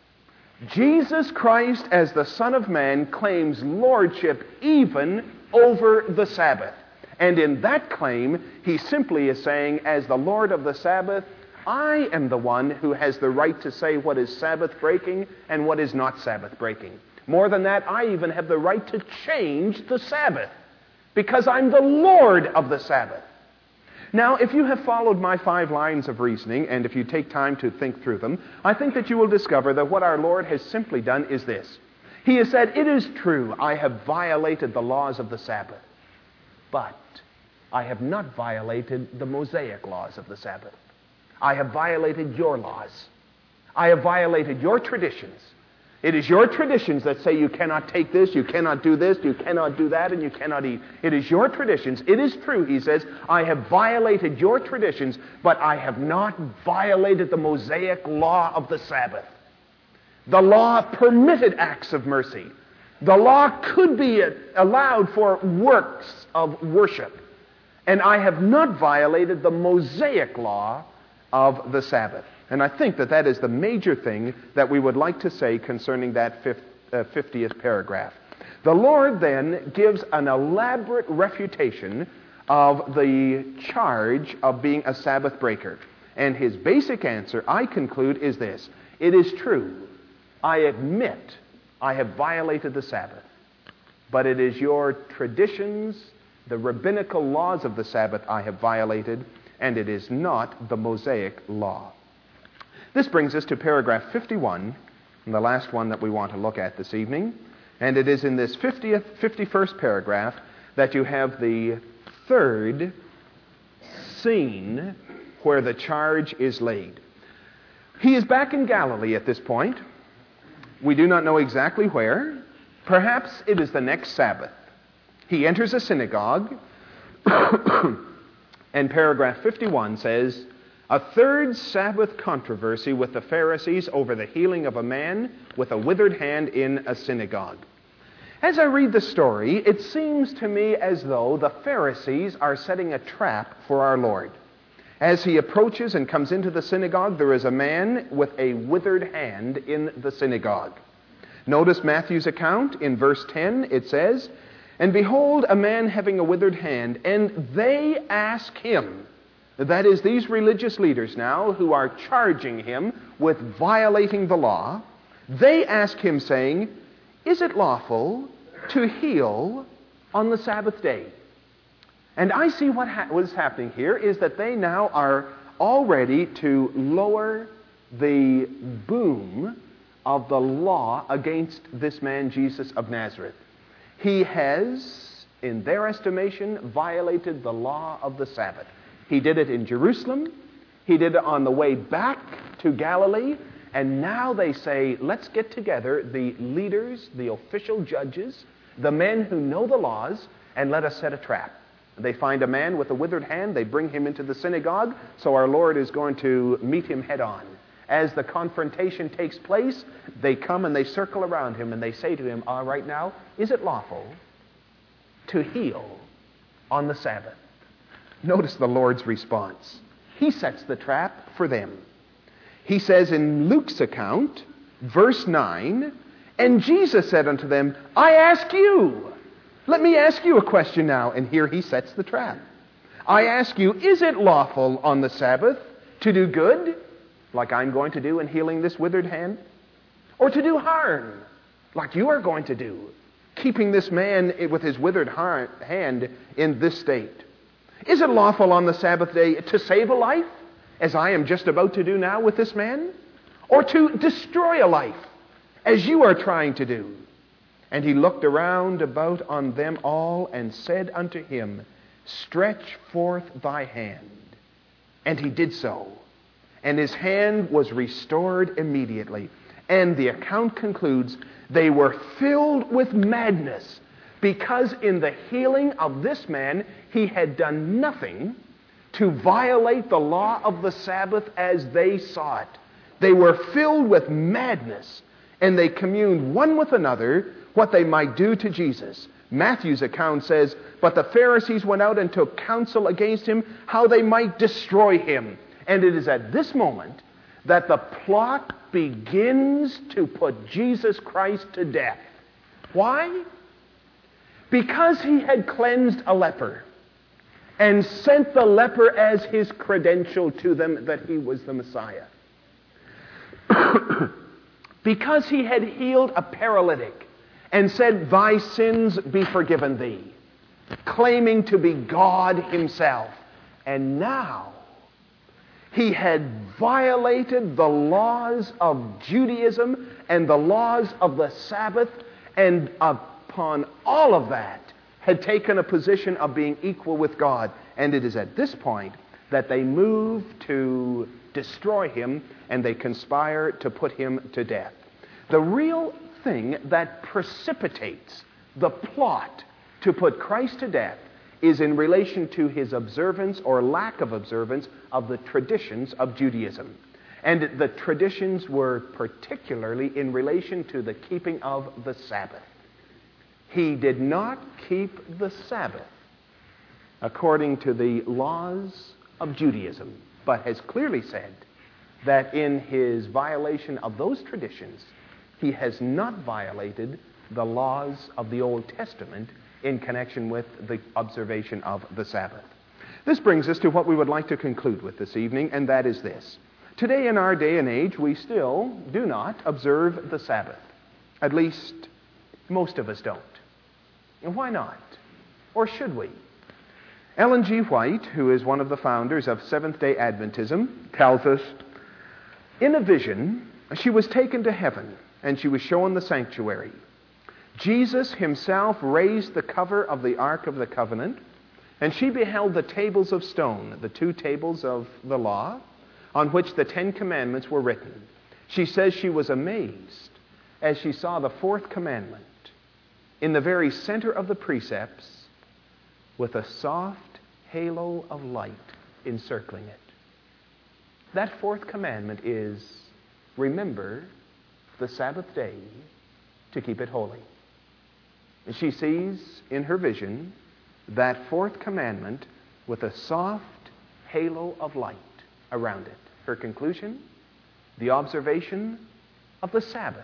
Jesus Christ as the Son of Man claims lordship even over the Sabbath. And in that claim, he simply is saying, as the Lord of the Sabbath, I am the one who has the right to say what is Sabbath breaking and what is not Sabbath breaking. More than that, I even have the right to change the Sabbath because I'm the Lord of the Sabbath. Now, if you have followed my 5 lines of reasoning, and if you take time to think through them, I think that you will discover that what our Lord has simply done is this. He has said, it is true, I have violated the laws of the Sabbath, but I have not violated the Mosaic laws of the Sabbath. I have violated your laws. I have violated your traditions. It is your traditions that say you cannot take this, you cannot do this, you cannot do that, and you cannot eat. It is your traditions. It is true, he says, I have violated your traditions, but I have not violated the Mosaic law of the Sabbath. The law permitted acts of mercy. The law could be allowed for works of worship. And I have not violated the Mosaic law of the Sabbath. And I think that that is the major thing that we would like to say concerning that 50th paragraph. The Lord then gives an elaborate refutation of the charge of being a Sabbath breaker. And his basic answer, I conclude, is this. It is true. I admit I have violated the Sabbath. but it is your traditions, the rabbinical laws of the Sabbath I have violated, and it is not the Mosaic law. This brings us to paragraph 51, and the last one that we want to look at this evening. And it is in this 51st paragraph that you have the third scene where the charge is laid. He is back in Galilee at this point. We do not know exactly where. Perhaps it is the next Sabbath. He enters a synagogue, and paragraph 51 says, "A third Sabbath controversy with the Pharisees over the healing of a man with a withered hand in a synagogue." As I read the story, it seems to me as though the Pharisees are setting a trap for our Lord. As he approaches and comes into the synagogue, there is a man with a withered hand in the synagogue. Notice Matthew's account. In verse 10, it says, "And behold, a man having a withered hand, and they ask him," that is, these religious leaders now who are charging him with violating the law, they ask him, saying, "Is it lawful to heal on the Sabbath day?" And I see what is happening here is that they now are all ready to lower the boom of the law against this man, Jesus of Nazareth. He has, in their estimation, violated the law of the Sabbath. He did it in Jerusalem. He did it on the way back to Galilee. And now they say, let's get together the leaders, the official judges, the men who know the laws, and let us set a trap. They find a man with a withered hand. They bring him into the synagogue. So our Lord is going to meet him head on. As the confrontation takes place, they come and they circle around him and they say to him, "All right now, is it lawful to heal on the Sabbath?" Notice the Lord's response. He sets the trap for them. He says in Luke's account, verse 9, "And Jesus said unto them, I ask you," let me ask you a question now. And here he sets the trap. "I ask you, is it lawful on the Sabbath to do good, like I'm going to do in healing this withered hand, or to do harm, like you are going to do, keeping this man with his withered hand in this state? Is it lawful on the Sabbath day to save a life, as I am just about to do now with this man, or to destroy a life, as you are trying to do?" And he looked around about on them all and said unto him, "Stretch forth thy hand." And he did so. And his hand was restored immediately. And the account concludes, they were filled with madness, because in the healing of this man, he had done nothing to violate the law of the Sabbath as they saw it. They were filled with madness, and they communed one with another what they might do to Jesus. Matthew's account says, "But the Pharisees went out and took counsel against him, how they might destroy him." And it is at this moment that the plot begins to put Jesus Christ to death. Why? Because he had cleansed a leper and sent the leper as his credential to them that he was the Messiah. Because he had healed a paralytic and said, "Thy sins be forgiven thee," claiming to be God himself. And now he had violated the laws of Judaism and the laws of the Sabbath, and upon all of that had taken a position of being equal with God. And it is at this point that they move to destroy him, and they conspire to put him to death. The real thing that precipitates the plot to put Christ to death is in relation to his observance or lack of observance of the traditions of Judaism. And the traditions were particularly in relation to the keeping of the Sabbath. He did not keep the Sabbath according to the laws of Judaism, but has clearly said that in his violation of those traditions, he has not violated the laws of the Old Testament in connection with the observation of the Sabbath. This brings us to what we would like to conclude with this evening, and that is this. Today, in our day and age, we still do not observe the Sabbath. At least, most of us don't. Why not? Or should we? Ellen G. White, who is one of the founders of Seventh-day Adventism, tells us, in a vision, she was taken to heaven, and she was shown the sanctuary. Jesus himself raised the cover of the Ark of the Covenant, and she beheld the tables of stone, the 2 tables of the law, on which the 10 Commandments were written. She says she was amazed as she saw the 4th commandment in the very center of the precepts with a soft halo of light encircling it. That 4th commandment is, remember the Sabbath day to keep it holy. And she sees in her vision that 4th commandment with a soft halo of light around it. Her conclusion, the observation of the Sabbath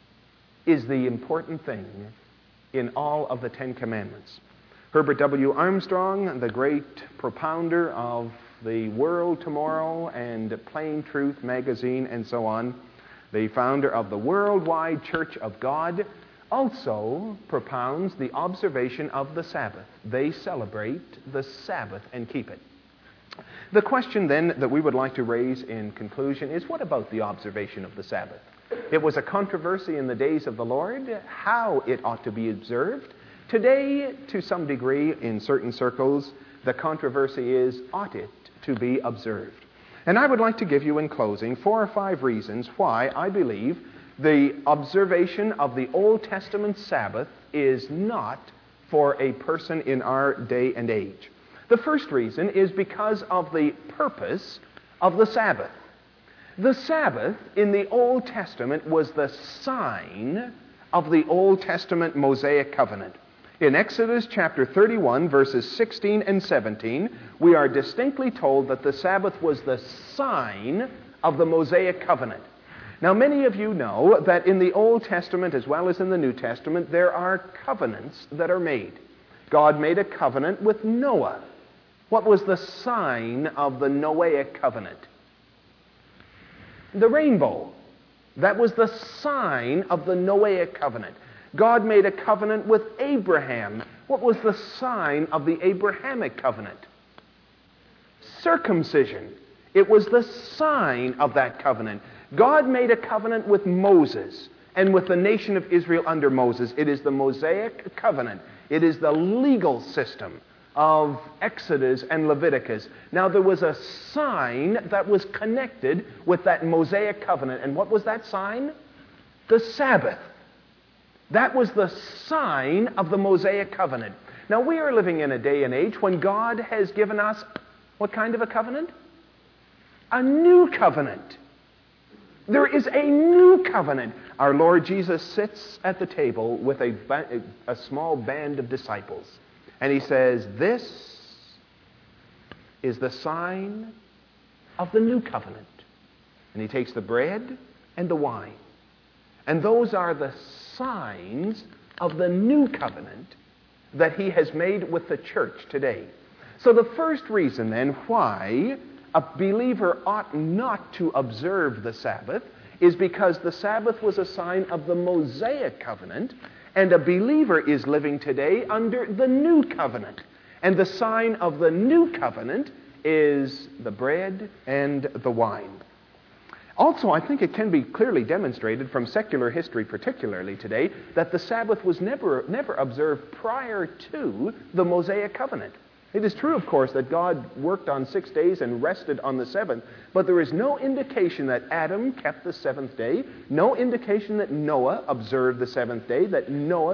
is the important thing in all of the 10 Commandments. Herbert W. Armstrong, the great propounder of the World Tomorrow and Plain Truth magazine and so on, the founder of the Worldwide Church of God, also propounds the observation of the Sabbath. They celebrate the Sabbath and keep it. The question then that we would like to raise in conclusion is, what about the observation of the Sabbath? It was a controversy in the days of the Lord, how it ought to be observed. Today, to some degree, in certain circles, the controversy is, ought it to be observed? And I would like to give you in closing 4 or 5 reasons why I believe the observation of the Old Testament Sabbath is not for a person in our day and age. The first reason is because of the purpose of the Sabbath. The Sabbath in the Old Testament was the sign of the Old Testament Mosaic covenant. In Exodus chapter 31, verses 16 and 17, we are distinctly told that the Sabbath was the sign of the Mosaic covenant. Now, many of you know that in the Old Testament as well as in the New Testament, there are covenants that are made. God made a covenant with Noah. What was the sign of the Noahic covenant? The rainbow. That was the sign of the Noahic covenant. God made a covenant with Abraham. What was the sign of the Abrahamic covenant? Circumcision. It was the sign of that covenant. God made a covenant with Moses and with the nation of Israel under Moses. It is the Mosaic covenant. It is the legal system of Exodus and Leviticus. Now, there was a sign that was connected with that Mosaic covenant. And what was that sign? The Sabbath. That was the sign of the Mosaic covenant. Now, we are living in a day and age when God has given us what kind of a covenant? A new covenant. There is a new covenant. Our Lord Jesus sits at the table with a small band of disciples. And he says, this is the sign of the new covenant. And he takes the bread and the wine. And those are the signs of the new covenant that he has made with the church today. So the first reason then why a believer ought not to observe the Sabbath is because the Sabbath was a sign of the Mosaic covenant, and a believer is living today under the new covenant. And the sign of the new covenant is the bread and the wine. Also, I think it can be clearly demonstrated from secular history, particularly today, that the Sabbath was never observed prior to the Mosaic covenant. It is true, of course, that God worked on 6 days and rested on the 7th, but there is no indication that Adam kept the 7th day, no indication that Noah observed the 7th day, that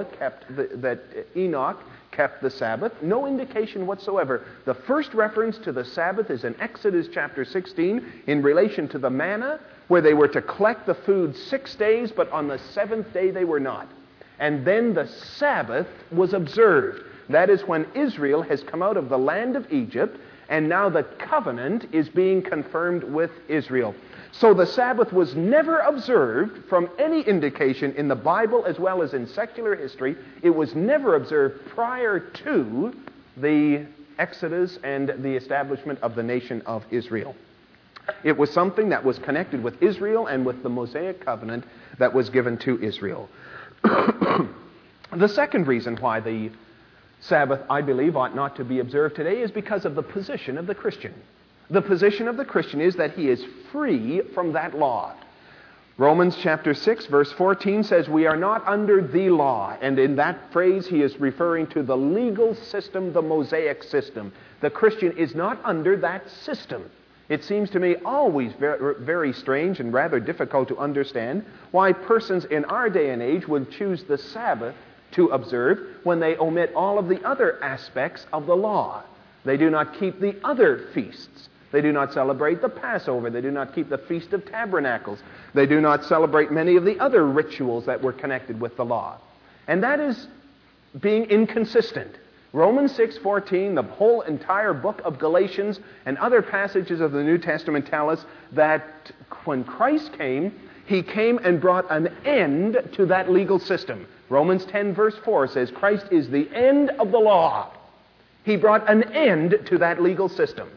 Enoch kept the Sabbath, no indication whatsoever. The first reference to the Sabbath is in Exodus chapter 16 in relation to the manna, where they were to collect the food 6 days, but on the 7th day they were not. And then the Sabbath was observed. That is when Israel has come out of the land of Egypt, and now the covenant is being confirmed with Israel. So the Sabbath was never observed from any indication in the Bible as well as in secular history. It was never observed prior to the Exodus and the establishment of the nation of Israel. It was something that was connected with Israel and with the Mosaic covenant that was given to Israel. The second reason why the Sabbath, I believe, ought not to be observed today is because of the position of the Christian. The position of the Christian is that he is free from that law. Romans chapter 6, verse 14 says, we are not under the law. And in that phrase, he is referring to the legal system, the Mosaic system. The Christian is not under that system. It seems to me always very strange and rather difficult to understand why persons in our day and age would choose the Sabbath to observe when they omit all of the other aspects of the law. They do not keep the other feasts. They do not celebrate the Passover. They do not keep the Feast of Tabernacles. They do not celebrate many of the other rituals that were connected with the law. And that is being inconsistent. Romans 6:14, the whole entire book of Galatians, and other passages of the New Testament tell us that when Christ came, he came and brought an end to that legal system. Romans 10 verse 4 says, Christ is the end of the law. He brought an end to that legal system.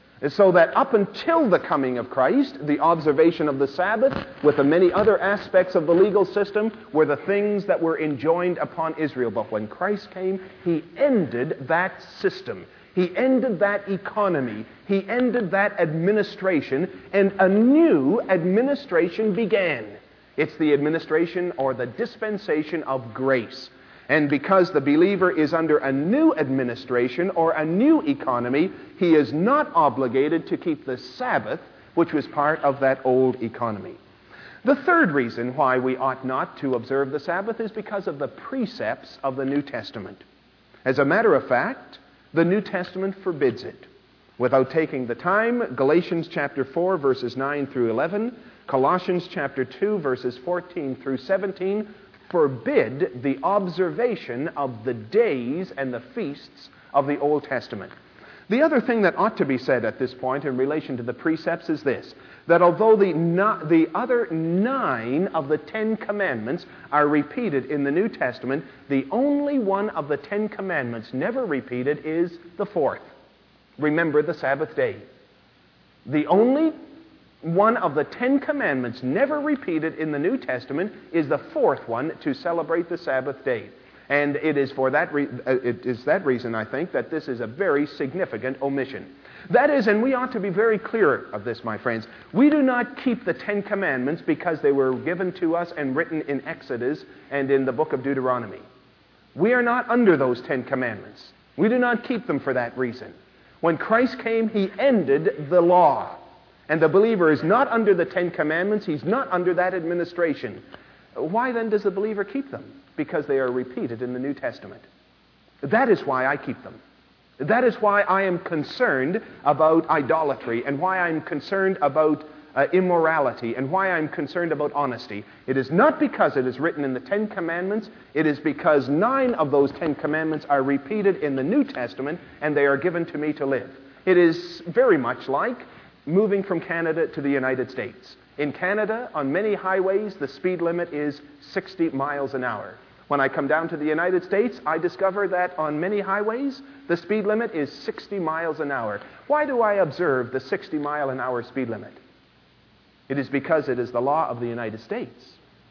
So that up until the coming of Christ, the observation of the Sabbath, with the many other aspects of the legal system, were the things that were enjoined upon Israel. But when Christ came, he ended that system. He ended that economy. He ended that administration, and a new administration began. It's the administration or the dispensation of grace. And because the believer is under a new administration or a new economy, he is not obligated to keep the Sabbath, which was part of that old economy. The third reason why we ought not to observe the Sabbath is because of the precepts of the New Testament. As a matter of fact, the New Testament forbids it. Without taking the time, Galatians chapter 4, verses 9 through 11, Colossians chapter 2, verses 14 through 17, forbid the observation of the days and the feasts of the Old Testament. The other thing that ought to be said at this point in relation to the precepts is this, that although the other 9 of the 10 commandments are repeated in the New Testament, the only one of the 10 commandments never repeated is the 4th. Remember the Sabbath day. The only one of the 10 commandments never repeated in the New Testament is the 4th one, to celebrate the Sabbath day. And it is for that reason, I think, that this is a very significant omission. That is, and we ought to be very clear of this, my friends, we do not keep the 10 commandments because they were given to us and written in Exodus and in the book of Deuteronomy. We are not under those 10 commandments. We do not keep them for that reason. When Christ came, he ended the law. And the believer is not under the 10 commandments. He's not under that administration. Why then does the believer keep them? Because they are repeated in the New Testament. That is why I keep them. That is why I am concerned about idolatry, and why I'm concerned about immorality, and why I'm concerned about honesty. It is not because it is written in the 10 commandments. It is because 9 of those 10 commandments are repeated in the New Testament, and they are given to me to live. It is very much like moving from Canada to the United States. In Canada, on many highways, the speed limit is 60 miles an hour. When I come down to the United States, I discover that on many highways, the speed limit is 60 miles an hour. Why do I observe the 60 mile an hour speed limit? It is because it is the law of the United States,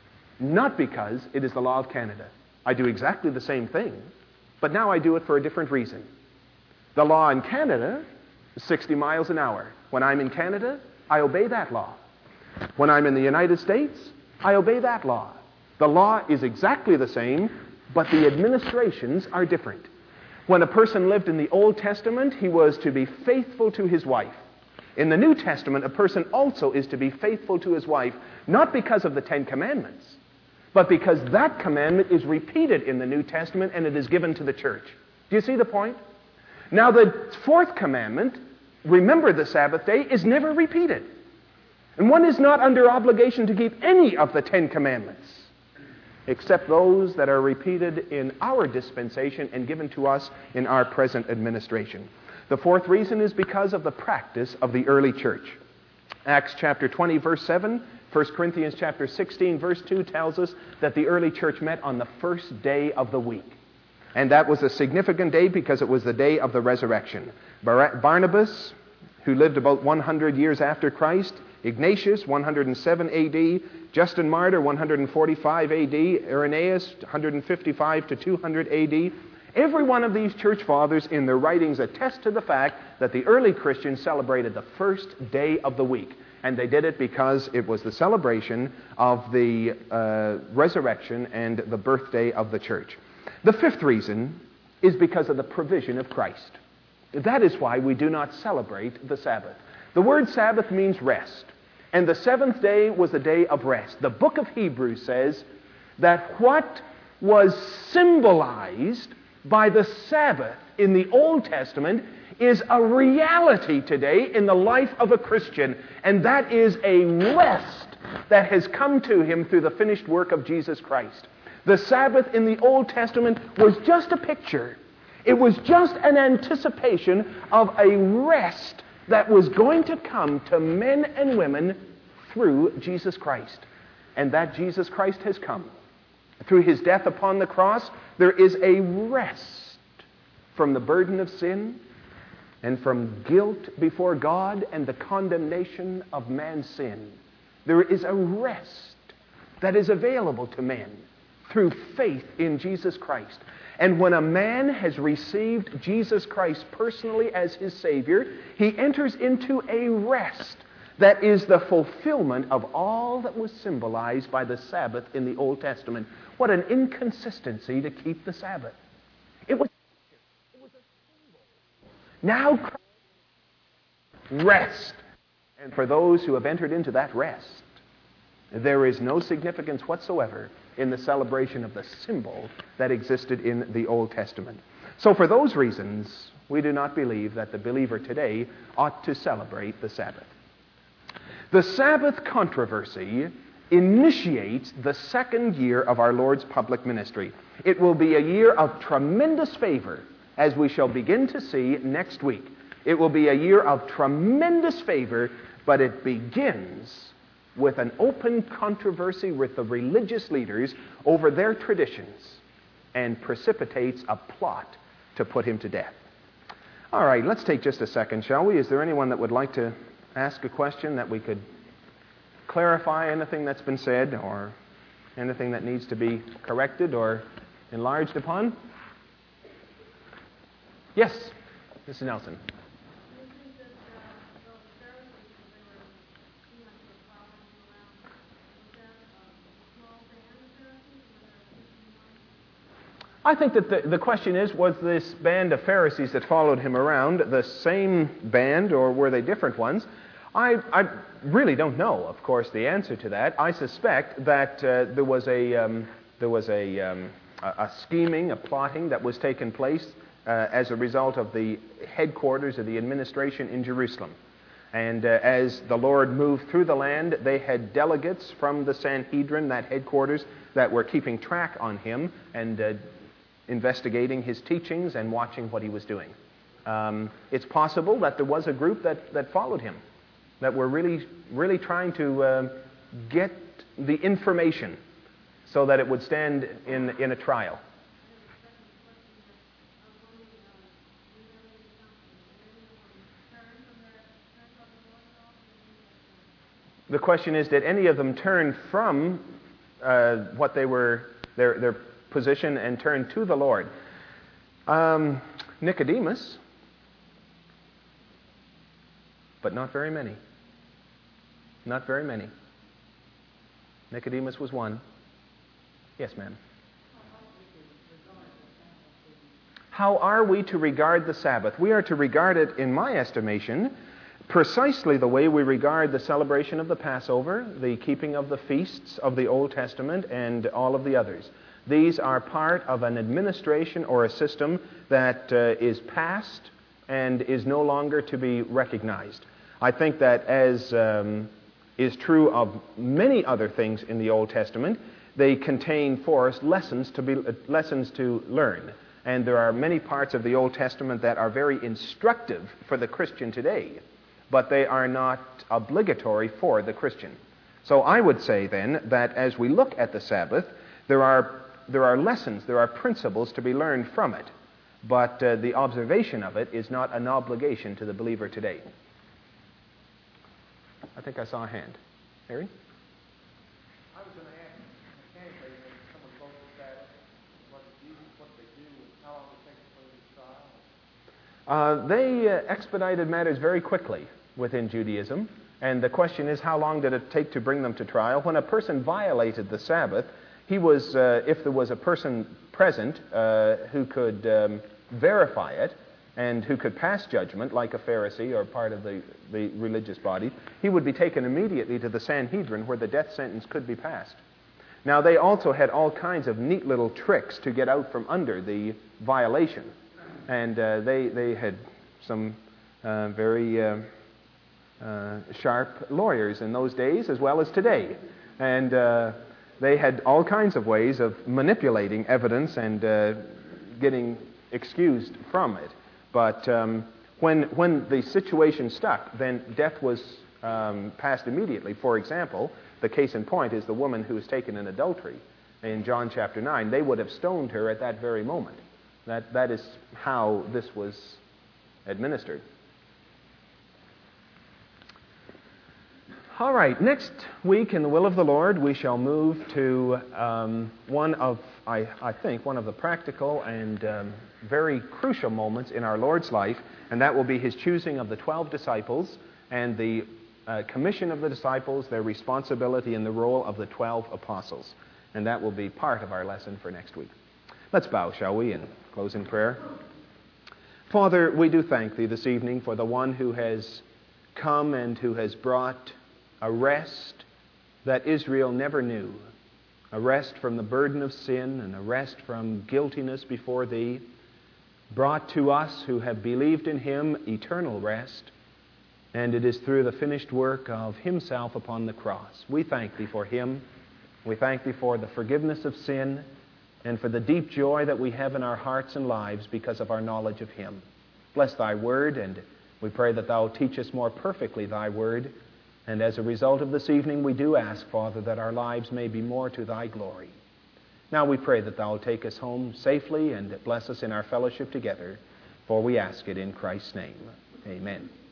not because it is the law of Canada. I do exactly the same thing, but now I do it for a different reason. The law in Canada is 60 miles an hour. When I'm in Canada, I obey that law. When I'm in the United States, I obey that law. The law is exactly the same, but the administrations are different. When a person lived in the Old Testament, he was to be faithful to his wife. In the New Testament, a person also is to be faithful to his wife, not because of the 10 commandments, but because that commandment is repeated in the New Testament and it is given to the church. Do you see the point? Now, the 4th commandment, remember the Sabbath day, is never repeated. And one is not under obligation to keep any of the 10 commandments, except those that are repeated in our dispensation and given to us in our present administration. The 4th reason is because of the practice of the early church. Acts chapter 20, verse 7, 1 Corinthians chapter 16, verse 2 tells us that the early church met on the first day of the week. And that was a significant day because it was the day of the resurrection. Barnabas, who lived about 100 years after Christ, Ignatius, 107 A.D., Justin Martyr, 145 A.D., Irenaeus, 155 to 200 A.D., Every one of these church fathers in their writings attest to the fact that the early Christians celebrated the first day of the week. And they did it because it was the celebration of the resurrection and the birthday of the church. The fifth reason is because of the provision of Christ. That is why we do not celebrate the Sabbath. The word Sabbath means rest. And the seventh day was a day of rest. The book of Hebrews says that what was symbolized by the Sabbath in the Old Testament is a reality today in the life of a Christian, and that is a rest that has come to him through the finished work of Jesus Christ. The Sabbath in the Old Testament was just a picture. It was just an anticipation of a rest that was going to come to men and women through Jesus Christ. And that Jesus Christ has come. Through his death upon the cross, there is a rest from the burden of sin and from guilt before God and the condemnation of man's sin. There is a rest that is available to men through faith in Jesus Christ. And when a man has received Jesus Christ personally as his Savior, he enters into a rest that is the fulfillment of all that was symbolized by the Sabbath in the Old Testament. What an inconsistency to keep the Sabbath. It was a symbol. Now Christ rest. And for those who have entered into that rest, there is no significance whatsoever in the celebration of the symbol that existed in the Old Testament. So for those reasons, we do not believe that the believer today ought to celebrate the Sabbath. The Sabbath controversy initiates the second year of our Lord's public ministry. It will be a year of tremendous favor, as we shall begin to see next week. It will be a year of tremendous favor, but it begins with an open controversy with the religious leaders over their traditions and precipitates a plot to put him to death. All right, let's take just a second, shall we? Is there anyone that would like to ask a question that we could clarify anything that's been said or anything that needs to be corrected or enlarged upon? Yes, Mrs. Nelson. I think that the question is, was this band of Pharisees that followed him around the same band, or were they different ones? I really don't know, of course, the answer to that. I suspect that there was a scheming, a plotting that was taking place as a result of the headquarters of the administration in Jerusalem. And as the Lord moved through the land, they had delegates from the Sanhedrin, that headquarters, that were keeping track on him and investigating his teachings and watching what he was doing. It's possible that there was a group that followed him, that were really trying to get the information so that it would stand in a trial. The question is, did any of them turn from what they were, their position, and turn to the Lord? Nicodemus, but not very many. Not very many. Nicodemus was one. Yes, ma'am. How are we to regard the Sabbath? We are to regard it, in my estimation, precisely the way we regard the celebration of the Passover, the keeping of the feasts of the Old Testament, and all of the others. These are part of an administration or a system that is past and is no longer to be recognized. I think that, as is true of many other things in the Old Testament, they contain for us lessons to learn. And there are many parts of the Old Testament that are very instructive for the Christian today, but they are not obligatory for the Christian. So I would say then that as we look at the Sabbath, there are lessons, there are principles to be learned from it, but the observation of it is not an obligation to the believer today. I think I saw a hand. Harry? I was going to ask mechanically when someone goes to Sabbath, what they do and how long it They expedited matters very quickly within Judaism. And the question is, how long did it take to bring them to trial? When a person violated the Sabbath, he was, if there was a person present who could verify it and who could pass judgment, like a Pharisee or part of the religious body, he would be taken immediately to the Sanhedrin where the death sentence could be passed. Now, they also had all kinds of neat little tricks to get out from under the violation. And they had some very sharp lawyers in those days as well as today. And they had all kinds of ways of manipulating evidence and getting excused from it. But when the situation stuck, then death was passed immediately. For example, the case in point is the woman who was taken in adultery in John chapter 9. They would have stoned her at that very moment. That is how this was administered. All right, next week, in the will of the Lord, we shall move to one of the practical and very crucial moments in our Lord's life, and that will be His choosing of the 12 disciples and the commission of the disciples, their responsibility in the role of the 12 apostles. And that will be part of our lesson for next week. Let's bow, shall we, and close in prayer. Father, we do thank Thee this evening for the one who has come and who has brought a rest that Israel never knew, a rest from the burden of sin and a rest from guiltiness before Thee, brought to us who have believed in Him eternal rest, and it is through the finished work of Himself upon the cross. We thank Thee for Him. We thank Thee for the forgiveness of sin and for the deep joy that we have in our hearts and lives because of our knowledge of Him. Bless Thy Word, and we pray that Thou teach us more perfectly Thy Word. And as a result of this evening, we do ask, Father, that our lives may be more to Thy glory. Now we pray that Thou will take us home safely and bless us in our fellowship together, for we ask it in Christ's name. Amen.